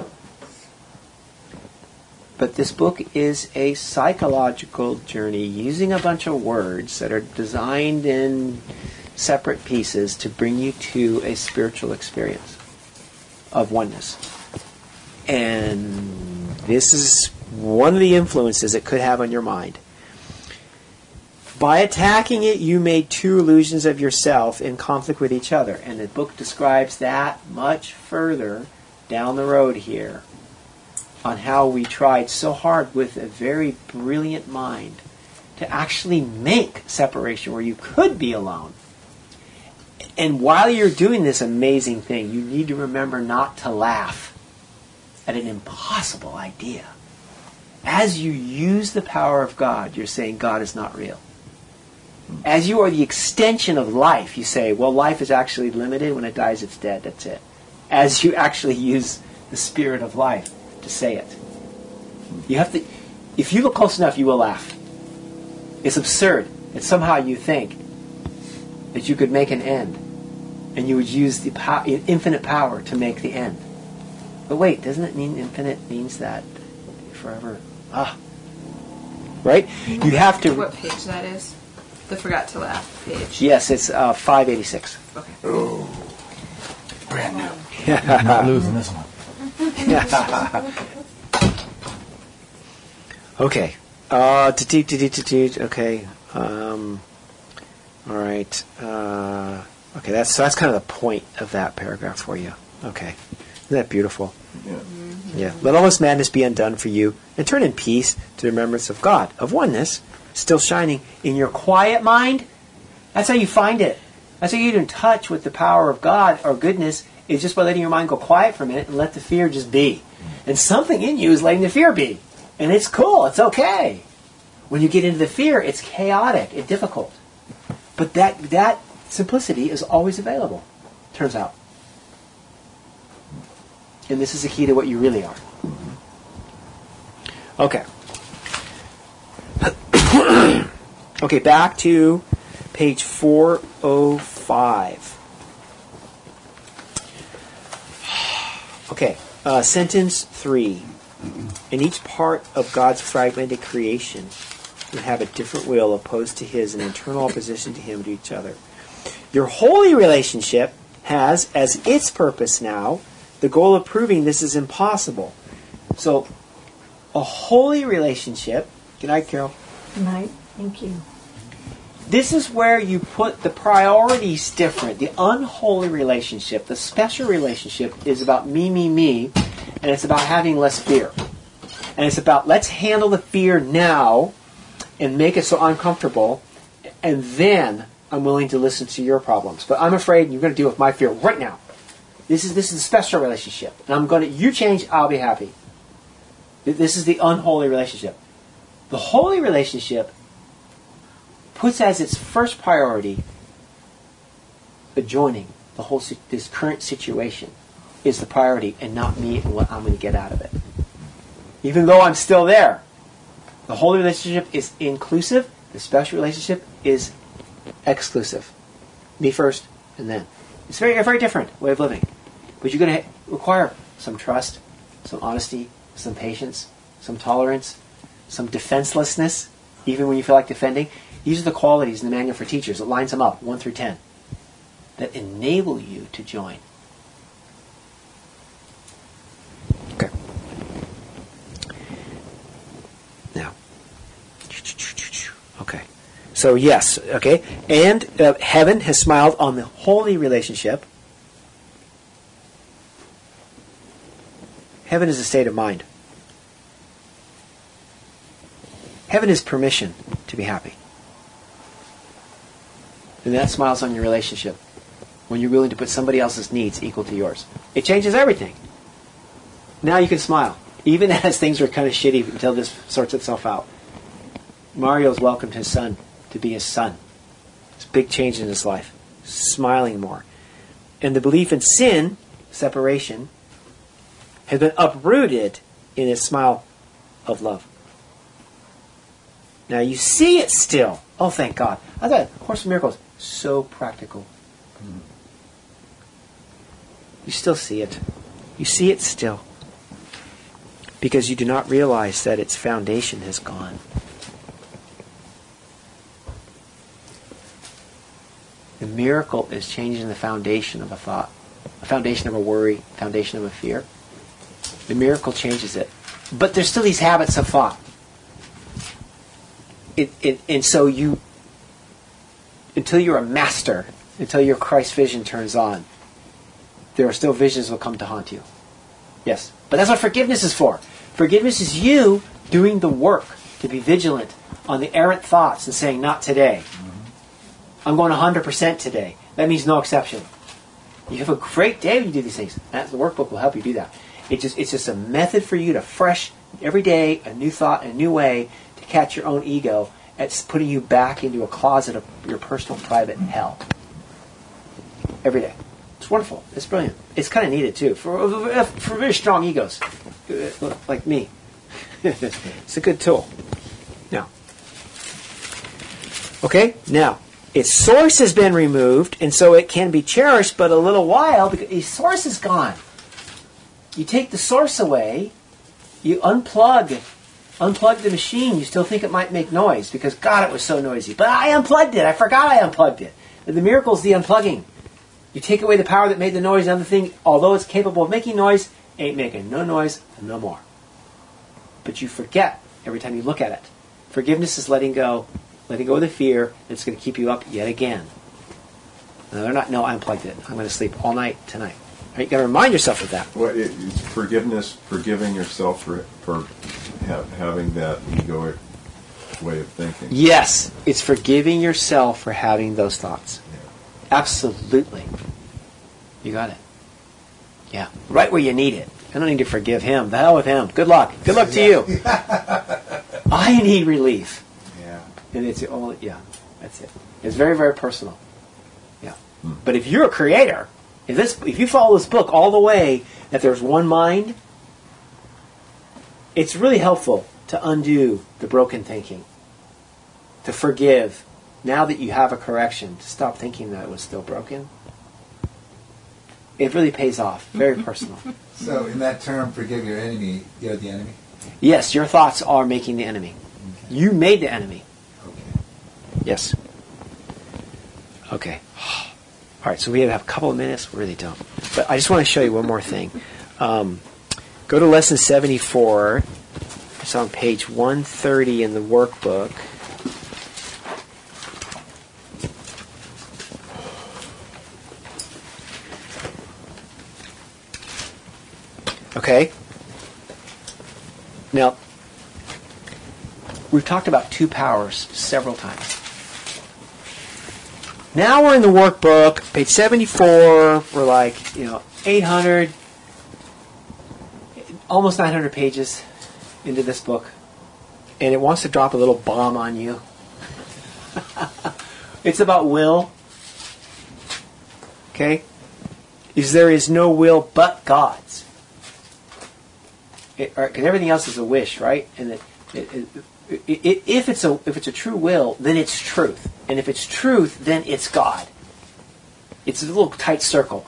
But this book is a psychological journey using a bunch of words that are designed in separate pieces to bring you to a spiritual experience of oneness. And this is one of the influences it could have on your mind. By attacking it, you made two illusions of yourself in conflict with each other. And the book describes that much further down the road here, on how we tried so hard with a very brilliant mind to actually make separation where you could be alone. And while you're doing this amazing thing, you need to remember not to laugh at an impossible idea. As you use the power of God, you're saying God is not real. As you are the extension of life, you say, well, life is actually limited. When it dies, it's dead. That's it. As you actually use the spirit of life to say it. You have to, if you look close enough, you will laugh. It's absurd that somehow you think that you could make an end and you would use the pow- infinite power to make the end. But wait, doesn't it mean infinite means that forever? Ah. Right? You have to... What page that is? The Forgot to Laugh page. Yes, it's uh, five eighty-six. Okay. Oh. Brand new. Not losing this one. Okay. Uh, okay. Um, all right. Uh, okay, that's so that's kind of the point of that paragraph for you. Okay. Isn't that beautiful? Yeah. Mm-hmm. Yeah. Let all this madness be undone for you, and turn in peace to the remembrance of God, of oneness, still shining in your quiet mind. That's how you find it. That's how you get in touch with the power of God or goodness, is just by letting your mind go quiet for a minute and let the fear just be. And something in you is letting the fear be. And it's cool. It's okay. When you get into the fear, it's chaotic. It's difficult. But that that simplicity is always available, turns out. And this is the key to what you really are. Okay. Okay, back to page four oh five. Okay, uh, sentence three. In each part of God's fragmented creation would have a different will opposed to his and internal opposition to him to each other. Your holy relationship has as its purpose now the goal of proving this is impossible. So, a holy relationship... Good night, Carol. Good night. Thank you. This is where you put the priorities different. The unholy relationship, the special relationship, is about me, me, me, and it's about having less fear. And it's about, let's handle the fear now and make it so uncomfortable, and then I'm willing to listen to your problems. But I'm afraid you're going to deal with my fear right now. This is this is a special relationship. And I'm going to, you change, I'll be happy. This is the unholy relationship. The holy relationship puts as its first priority adjoining the whole this current situation is the priority, and not me and what I'm going to get out of it. Even though I'm still there, the holy relationship is inclusive. The special relationship is exclusive. Me first, and then. It's a very, a very different way of living. But you're going to require some trust, some honesty, some patience, some tolerance, some defenselessness, even when you feel like defending. These are the qualities in the Manual for Teachers. It lines them up, one through ten. that enable you to join. Okay. Now. Okay. So yes, okay. And uh, heaven has smiled on the holy relationship. Heaven is a state of mind. Heaven is permission to be happy. And that smiles on your relationship when you're willing to put somebody else's needs equal to yours. It changes everything. Now you can smile, even as things are kind of shitty until this sorts itself out. Mario's welcomed his son to be his son. It's a big change in his life. Smiling more. And the belief in sin, separation, has been uprooted in his smile of love. Now you see it still. Oh, thank God. I thought Course in Miracles so practical. Mm. You still see it. You see it still. Because you do not realize that its foundation has gone. The miracle is changing the foundation of a thought, a foundation of a worry, foundation of a fear. The miracle changes it. But there's still these habits of thought. It, it, and so you, until you're a master, until your Christ vision turns on, there are still visions that will come to haunt you. Yes. But that's what forgiveness is for. Forgiveness is you doing the work to be vigilant on the errant thoughts and saying, not today. Mm-hmm. I'm going one hundred percent today. That means no exception. You have a great day when you do these things. That's, the workbook will help you do that. It just, it's just a method for you to fresh, every day, a new thought, a new way to catch your own ego. It's putting you back into a closet of your personal private hell. Every day. It's wonderful. It's brilliant. It's kind of needed too for for very strong egos like me. It's a good tool. Now, okay. Now, its source has been removed, and so it can be cherished, but a little while because its source is gone. You take the source away, you unplug, unplug the machine. You still think it might make noise because God, it was so noisy. But I unplugged it. I forgot I unplugged it. The miracle is the unplugging. You take away the power that made the noise, and the thing, although it's capable of making noise, ain't making no noise, no more. But you forget every time you look at it. Forgiveness is letting go, letting go of the fear that's going to keep you up yet again. No, they're not. No, I unplugged it. I'm going to sleep all night tonight. Right, you got to remind yourself of that. Well, it, it's forgiveness, forgiving yourself for for ha- having that egoic way of thinking. Yes, it's forgiving yourself for having those thoughts. Absolutely. You got it. Yeah. Right where you need it. I don't need to forgive him. The hell with him. Good luck. Good luck to you. I need relief. Yeah. And it's all, yeah, that's it. It's very, very personal. Yeah. Hmm. But if you're a creator, if this, if you follow this book all the way, that there's one mind, it's really helpful to undo the broken thinking, to forgive. Now that you have a correction, to stop thinking that it was still broken. It really pays off. Very personal. So in that term, forgive your enemy, you're the enemy? Yes, your thoughts are making the enemy. Okay. You made the enemy. Okay. Yes. Okay. All right, so we have a couple of minutes. We really don't. But I just want to show you one more thing. Um, go to lesson seventy-four. It's on page one thirty in the workbook. Okay. Now, we've talked about two powers several times. Now we're in the workbook, page seventy-four. We're like, you know, eight hundred, almost nine hundred pages into this book. And it wants to drop a little bomb on you. It's about will. Okay? Is there is no will but God's. Because everything else is a wish, right? And it, it, it, it, if it's a if it's a true will, then it's truth, and if it's truth, then it's God. It's a little tight circle.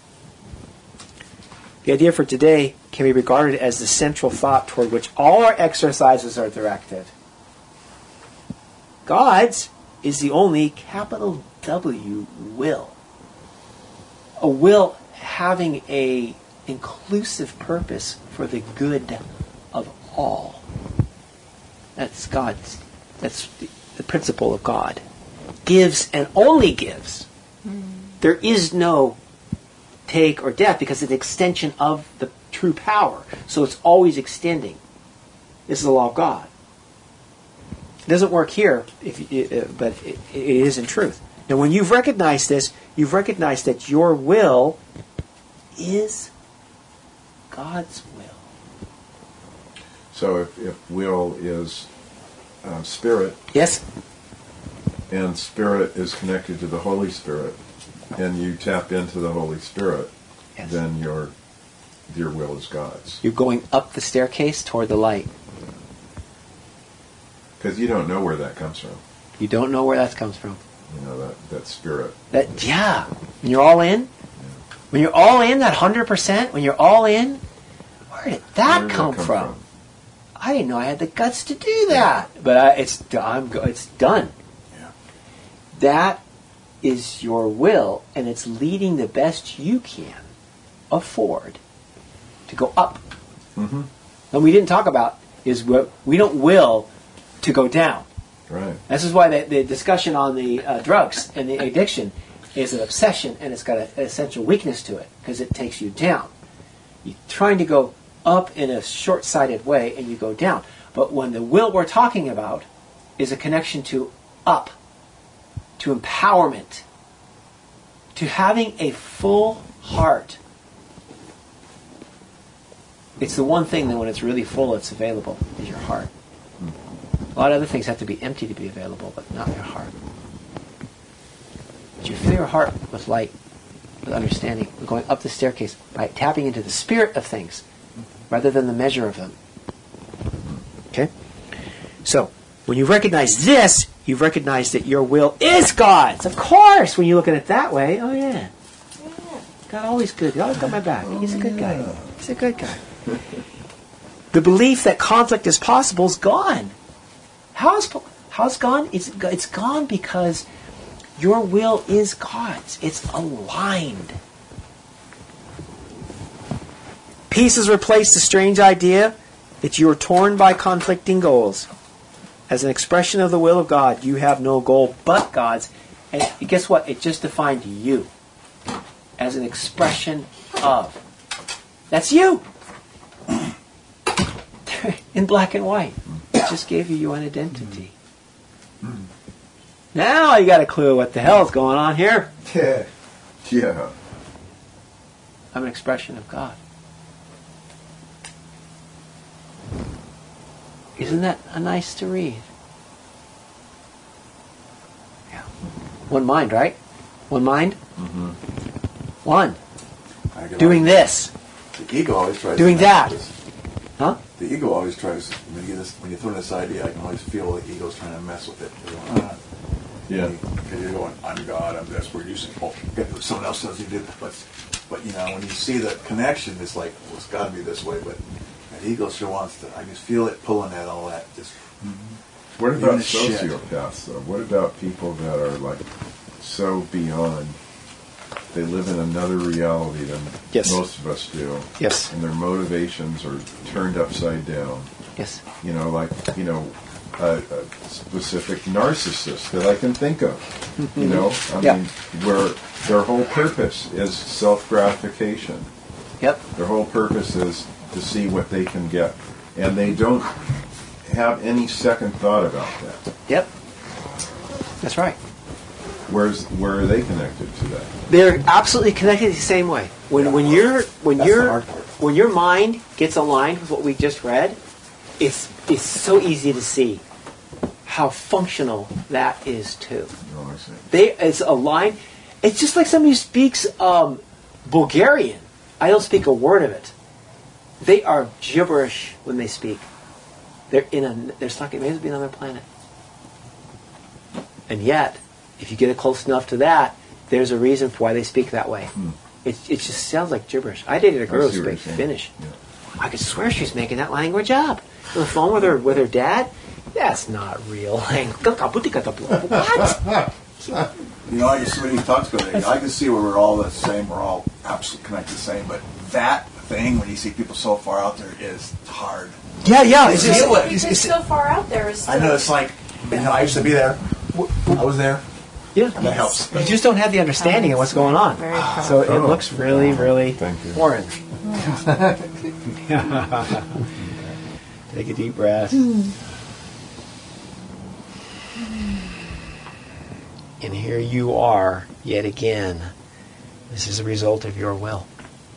The idea for today can be regarded as the central thought toward which all our exercises are directed. God's is the only capital W will. a will having a inclusive purpose for the good of all. That's God's, that's the, the principle of God. Gives and only gives. Mm. There is no take or death because it's an extension of the true power. So it's always extending. This is the law of God. It doesn't work here, if you, uh, but it, it is in truth. Now when you've recognized this, you've recognized that your will is God's will. So if, if will is uh, spirit, yes, and spirit is connected to the Holy Spirit, and you tap into the Holy Spirit, yes, then your your will is God's. You're going up the staircase toward the light. Because you don't know where that comes from. You don't know where that comes from. You know, that, that spirit. That yeah. When you're all in, yeah. when you're all in, that hundred percent, when you're all in, where did that where did come, that come from? from? I didn't know I had the guts to do that. Yeah. But I, it's I'm it's done. Yeah. That is your will, and it's leading the best you can afford to go up. Mm-hmm. And we didn't talk about is what we don't will to go down. Right. This is why the, the discussion on the uh, drugs and the addiction is an obsession, and it's got a, an essential weakness to it because it takes you down. You're trying to go up in a short-sighted way, and you go down. But when the will we're talking about is a connection to up, to empowerment, to having a full heart. It's the one thing that when it's really full, it's available, is your heart. A lot of other things have to be empty to be available, but not your heart. But you fill your heart with light, with understanding, with going up the staircase by tapping into the spirit of things rather than the measure of them. Okay? So, when you recognize this, you've recognized that your will is God's. Of course, when you look at it that way, oh yeah. yeah. God always good. He always got my back. He's a good guy. He's a good guy. The belief that conflict is possible is gone. How's how's gone? It's it's gone because your will is God's. It's aligned. Peace has replaced the strange idea that you are torn by conflicting goals. As an expression of the will of God, you have no goal but God's. And guess what? It just defined you as an expression of. That's you. In black and white. It just gave you an identity. Now you got a clue what the hell's going on here. Yeah. Yeah. I'm an expression of God. Isn't that a nice to read? Yeah. One mind, right? One mind? Mm-hmm. One. Doing this. The ego always tries Doing to that. This. Huh? The ego always tries, when you, get this, when you throw this idea, I can always feel the ego's trying to mess with it. You're going, yeah. Because you're going, I'm God, I'm this, we're using, oh, someone else says you did this. But, but, you know, when you see the connection, it's like, well, it's got to be this way. But the ego sure wants to, I just feel it pulling at all that. Just. Mm-hmm. What about shit. sociopaths, though? What about people that are, like, so beyond, they live in another reality than yes. most of us do. Yes. And their motivations are turned upside down. Yes. You know, like, you know, a, a specific narcissist that I can think of. You know, I yeah. mean, where their whole purpose is self-gratification. Yep. Their whole purpose is to see what they can get. And they don't have any second thought about that. Yep. That's right. Where's where are they connected to that? They're absolutely connected the same way. When when you're when That's the your hard part. when your mind gets aligned with what we just read, it's it's so easy to see how functional that is too. Oh, I see. They it's aligned. It's just like somebody who speaks um, Bulgarian. I don't speak a word of it. They are gibberish when they speak. They're in a they're stuck. It may as well be another planet. And yet, if you get close enough to that, there's a reason for why they speak that way. Hmm. It it just sounds like gibberish. I dated a girl I see who what spoke you're saying. Finnish. Yeah. I could swear she was making that language up. On the phone with her with her dad. That's not real language. What? You know, I can see when he talks about it, I can see where we're all the same, we're all absolutely connected the same, but that thing, when you see people so far out there, is hard. Yeah, yeah. It's just, Because it's, it's, so far out there is. I know, it's like, you know, I used to be there. I was there. yeah. And that helps. You just don't have the understanding of what's going on. Very proud. So it looks really, really Thank you. foreign. Take a deep breath. And here you are, yet again. This is a result of your will.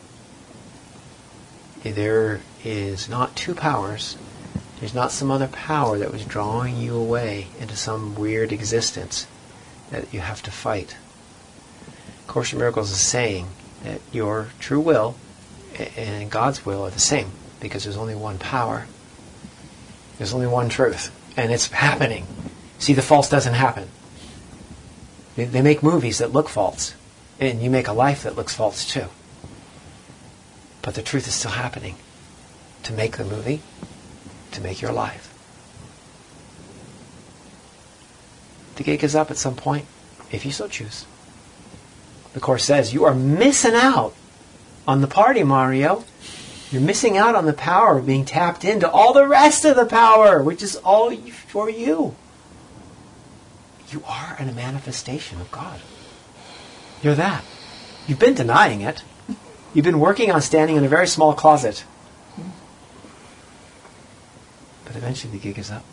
There is not two powers. There's not some other power that was drawing you away into some weird existence that you have to fight. Course in Miracles is saying that your true will and God's will are the same, because there's only one power. There's only one truth, and it's happening. See, the false doesn't happen. They, they make movies that look false, and you make a life that looks false too. But the truth is still happening. To make the movie, to make your life. The gig is up at some point, if you so choose. The Course says you are missing out on the party, Mario. You're missing out on the power of being tapped into all the rest of the power, which is all for you. You are a manifestation of God. You're that. You've been denying it. You've been working on standing in a very small closet. But eventually the gig is up.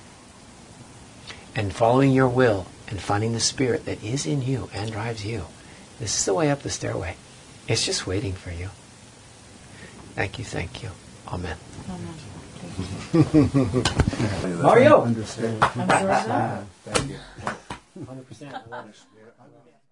And following your will and finding the spirit that is in you and drives you, this is the way up the stairway. It's just waiting for you. Thank you, thank you. Amen. Amen. Mario! Understand. I'm sure so. Thank you. one hundred percent.